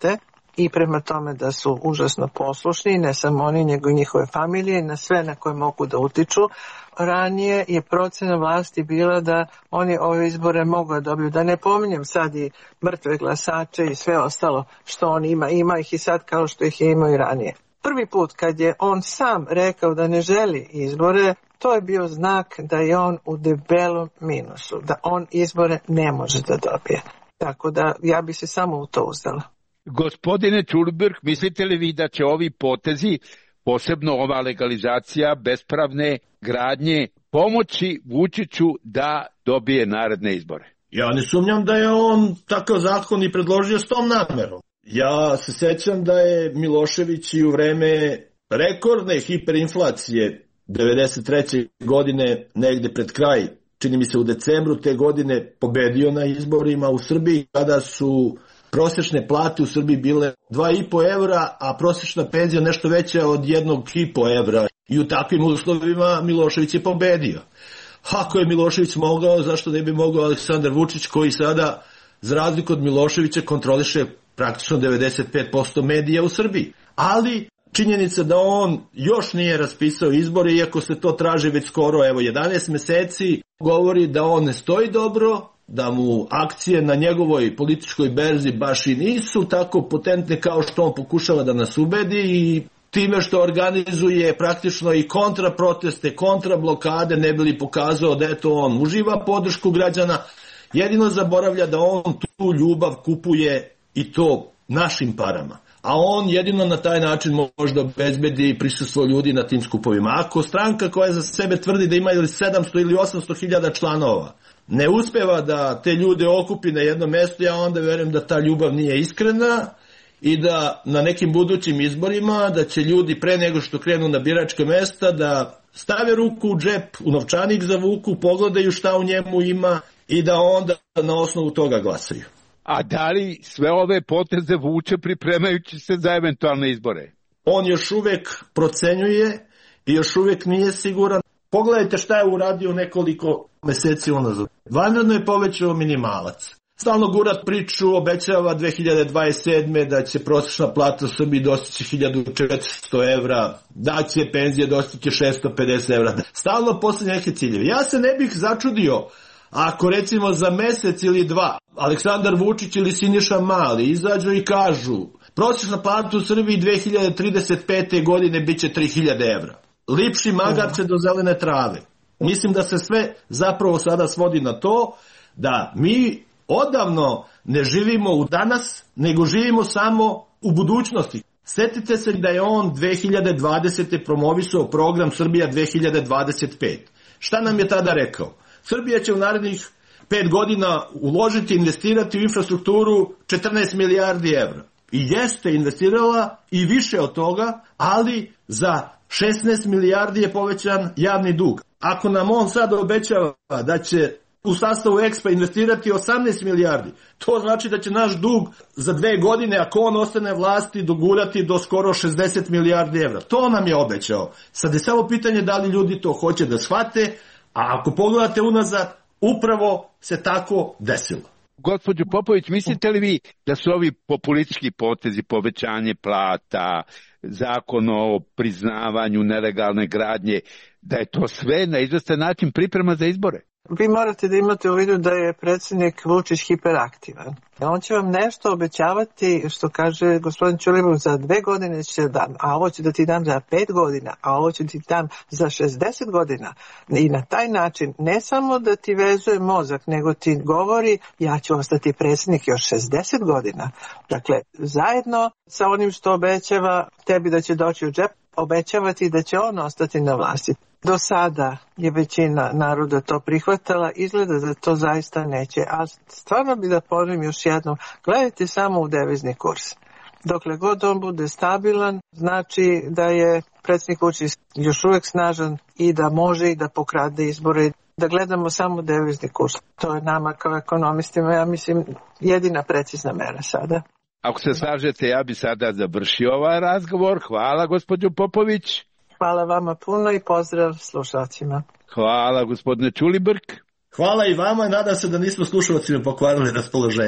i prema tome da su užasno poslušni, ne samo oni, nego i njihove familije, na sve na koje mogu da utiču. Ranije je procena vlasti bila da oni ove izbore mogu da dobiju, da ne pominjem sad i mrtve glasače i sve ostalo što on ima, ima ih i sad kao što ih je imao i ranije. Prvi put kad je on sam rekao da ne želi izbore, to je bio znak da je on u debelom minusu, da on izbore ne može da dobije. Tako da ja bi se samo u to uzdala. Gospodine Čulibrk, mislite li vi da će ovi potezi, posebno ova legalizacija bespravne gradnje, pomoći Vučiću da dobije naredne izbore? Ja ne sumnjam da je on takav zakon i predložio s tom namerom. Ja se sećam da je Milošević i u vreme rekordne hiperinflacije devedeset treće godine, negde pred kraj, čini mi se u decembru te godine, pobedio na izborima u Srbiji, kada su prosječne plate u Srbiji bile dva i po evra, a prosječna penzija nešto veća od jednog i po evra. I u takvim uslovima Milošević je pobedio. Ako je Milošević mogao, zašto ne bi mogao Aleksandar Vučić, koji sada, za razliku od Miloševića, kontroliše praktično devedeset pet posto medija u Srbiji. Ali činjenica da on još nije raspisao izbore, iako se to traži već skoro evo jedanaest meseci, govori da on ne stoji dobro, da mu akcije na njegovoj političkoj berzi baš i nisu tako potentne kao što on pokušava da nas ubedi, i time što organizuje praktično i kontraproteste, kontrablokade, ne bi li pokazao da eto on uživa podršku građana, jedino zaboravlja da on tu ljubav kupuje i to našim parama. A on jedino na taj način može da obezbedi prisustvo ljudi na tim skupovima. Ako stranka koja za sebe tvrdi da ima ili sedamsto ili osamsto hiljada članova ne uspeva da te ljude okupi na jedno mesto, ja onda verujem da ta ljubav nije iskrena i da na nekim budućim izborima da će ljudi pre nego što krenu na biračka mesta da stave ruku u džep, u novčanik zavuku, pogledaju šta u njemu ima i da onda na osnovu toga glasaju. A da li sve ove poteze vuče pripremajući se za eventualne izbore? On još uvek procenjuje i još uvek nije siguran. Pogledajte šta je uradio nekoliko meseci unazad. Vanredno je povećao minimalac. Stalno gura priču, obećava dve hiljade dvadeset sedme da će prosječna plata u Srbiji dostići hiljadu četiristo evra, da će penzije dostići šesto pedeset evra. Stalno posljednje neke ciljeve. Ja se ne bih začudio ako recimo za mesec ili dva Aleksandar Vučić ili Siniša Mali izađu i kažu prosječna plata u Srbiji dve hiljade trideset pete godine bit će tri hiljade evra. Lipši magarce do zelene trave. Mislim da se sve zapravo sada svodi na to da mi odavno ne živimo u danas, nego živimo samo u budućnosti. Sjetite se da je on dve hiljade dvadesete promovisao program Srbija dve hiljade dvadeset pet. Šta nam je tada rekao? Srbija će u narednih pet godina uložiti, investirati u infrastrukturu četrnaest milijardi evra. I jeste investirala i više od toga, ali za šesnaest milijardi je povećan javni dug. Ako nam on sad obećava da će u sastavu Expa investirati osamnaest milijardi, to znači da će naš dug za dve godine, ako on ostane vlasti, dogurati do skoro šezdeset milijardi evra. To nam je obećao. Sad je samo pitanje da li ljudi to hoće da shvate, a ako pogledate unazad, upravo se tako desilo. Gospođo Popović, mislite li vi da su ovi populistički potezi, povećanje plata, zakon o priznavanju nelegalne gradnje, da je to sve na izvestan način priprema za izbore? Vi morate da imate u vidu da je predsjednik Vučić hiperaktivan. On će vam nešto obećavati, što kaže gospodin Ćulibrk, za dve godine će dam, a ovo ću da ti dam za pet godina, a ovo ću ti dam za šezdeset godina. I na taj način ne samo da ti vezuje mozak, nego ti govori ja ću ostati predsjednik još šezdeset godina. Dakle, zajedno sa onim što obećava tebi da će doći u džep, obećavati da će on ostati na vlasti. Do sada je većina naroda to prihvatala, izgleda da to zaista neće, a stvarno bi da ponovim još jednom, gledajte samo u devizni kurs. Dokle god on bude stabilan, znači da je predsjednik Vučić još uvijek snažan i da može i da pokrade izbore. Da gledamo samo devizni kurs. To je nama kao ekonomistima, ja mislim, jedina precizna mera sada. Ako se slažete, ja bi sada završio ovaj razgovor. Hvala, gospođo Popović. Hvala vama puno i pozdrav slušalcima. Hvala, gospodine Ćulibrk. Hvala i vama i nadam se da nismo slušalcima pokvarili raspoloženje.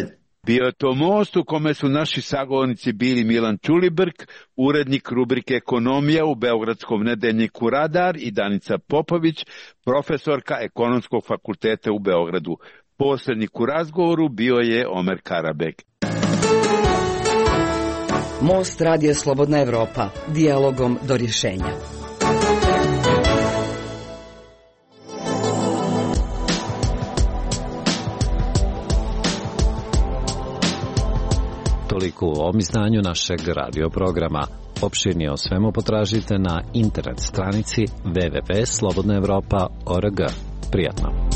Bio je to most u kome su naši sagovornici bili Milan Ćulibrk, urednik rubrike Ekonomija u Beogradskom nedeljniku Radar, i Danica Popović, profesorka Ekonomskog fakulteta u Beogradu. Posrednik u razgovoru bio je Omer Karabek. Most Radija Slobodna Evropa, dijalogom do rješenja. Toliko u ovom izdanju našeg radio programa. Opširnije o svemu potražite na internet stranici w w w tačka slobodna evropa tačka org. Prijatno.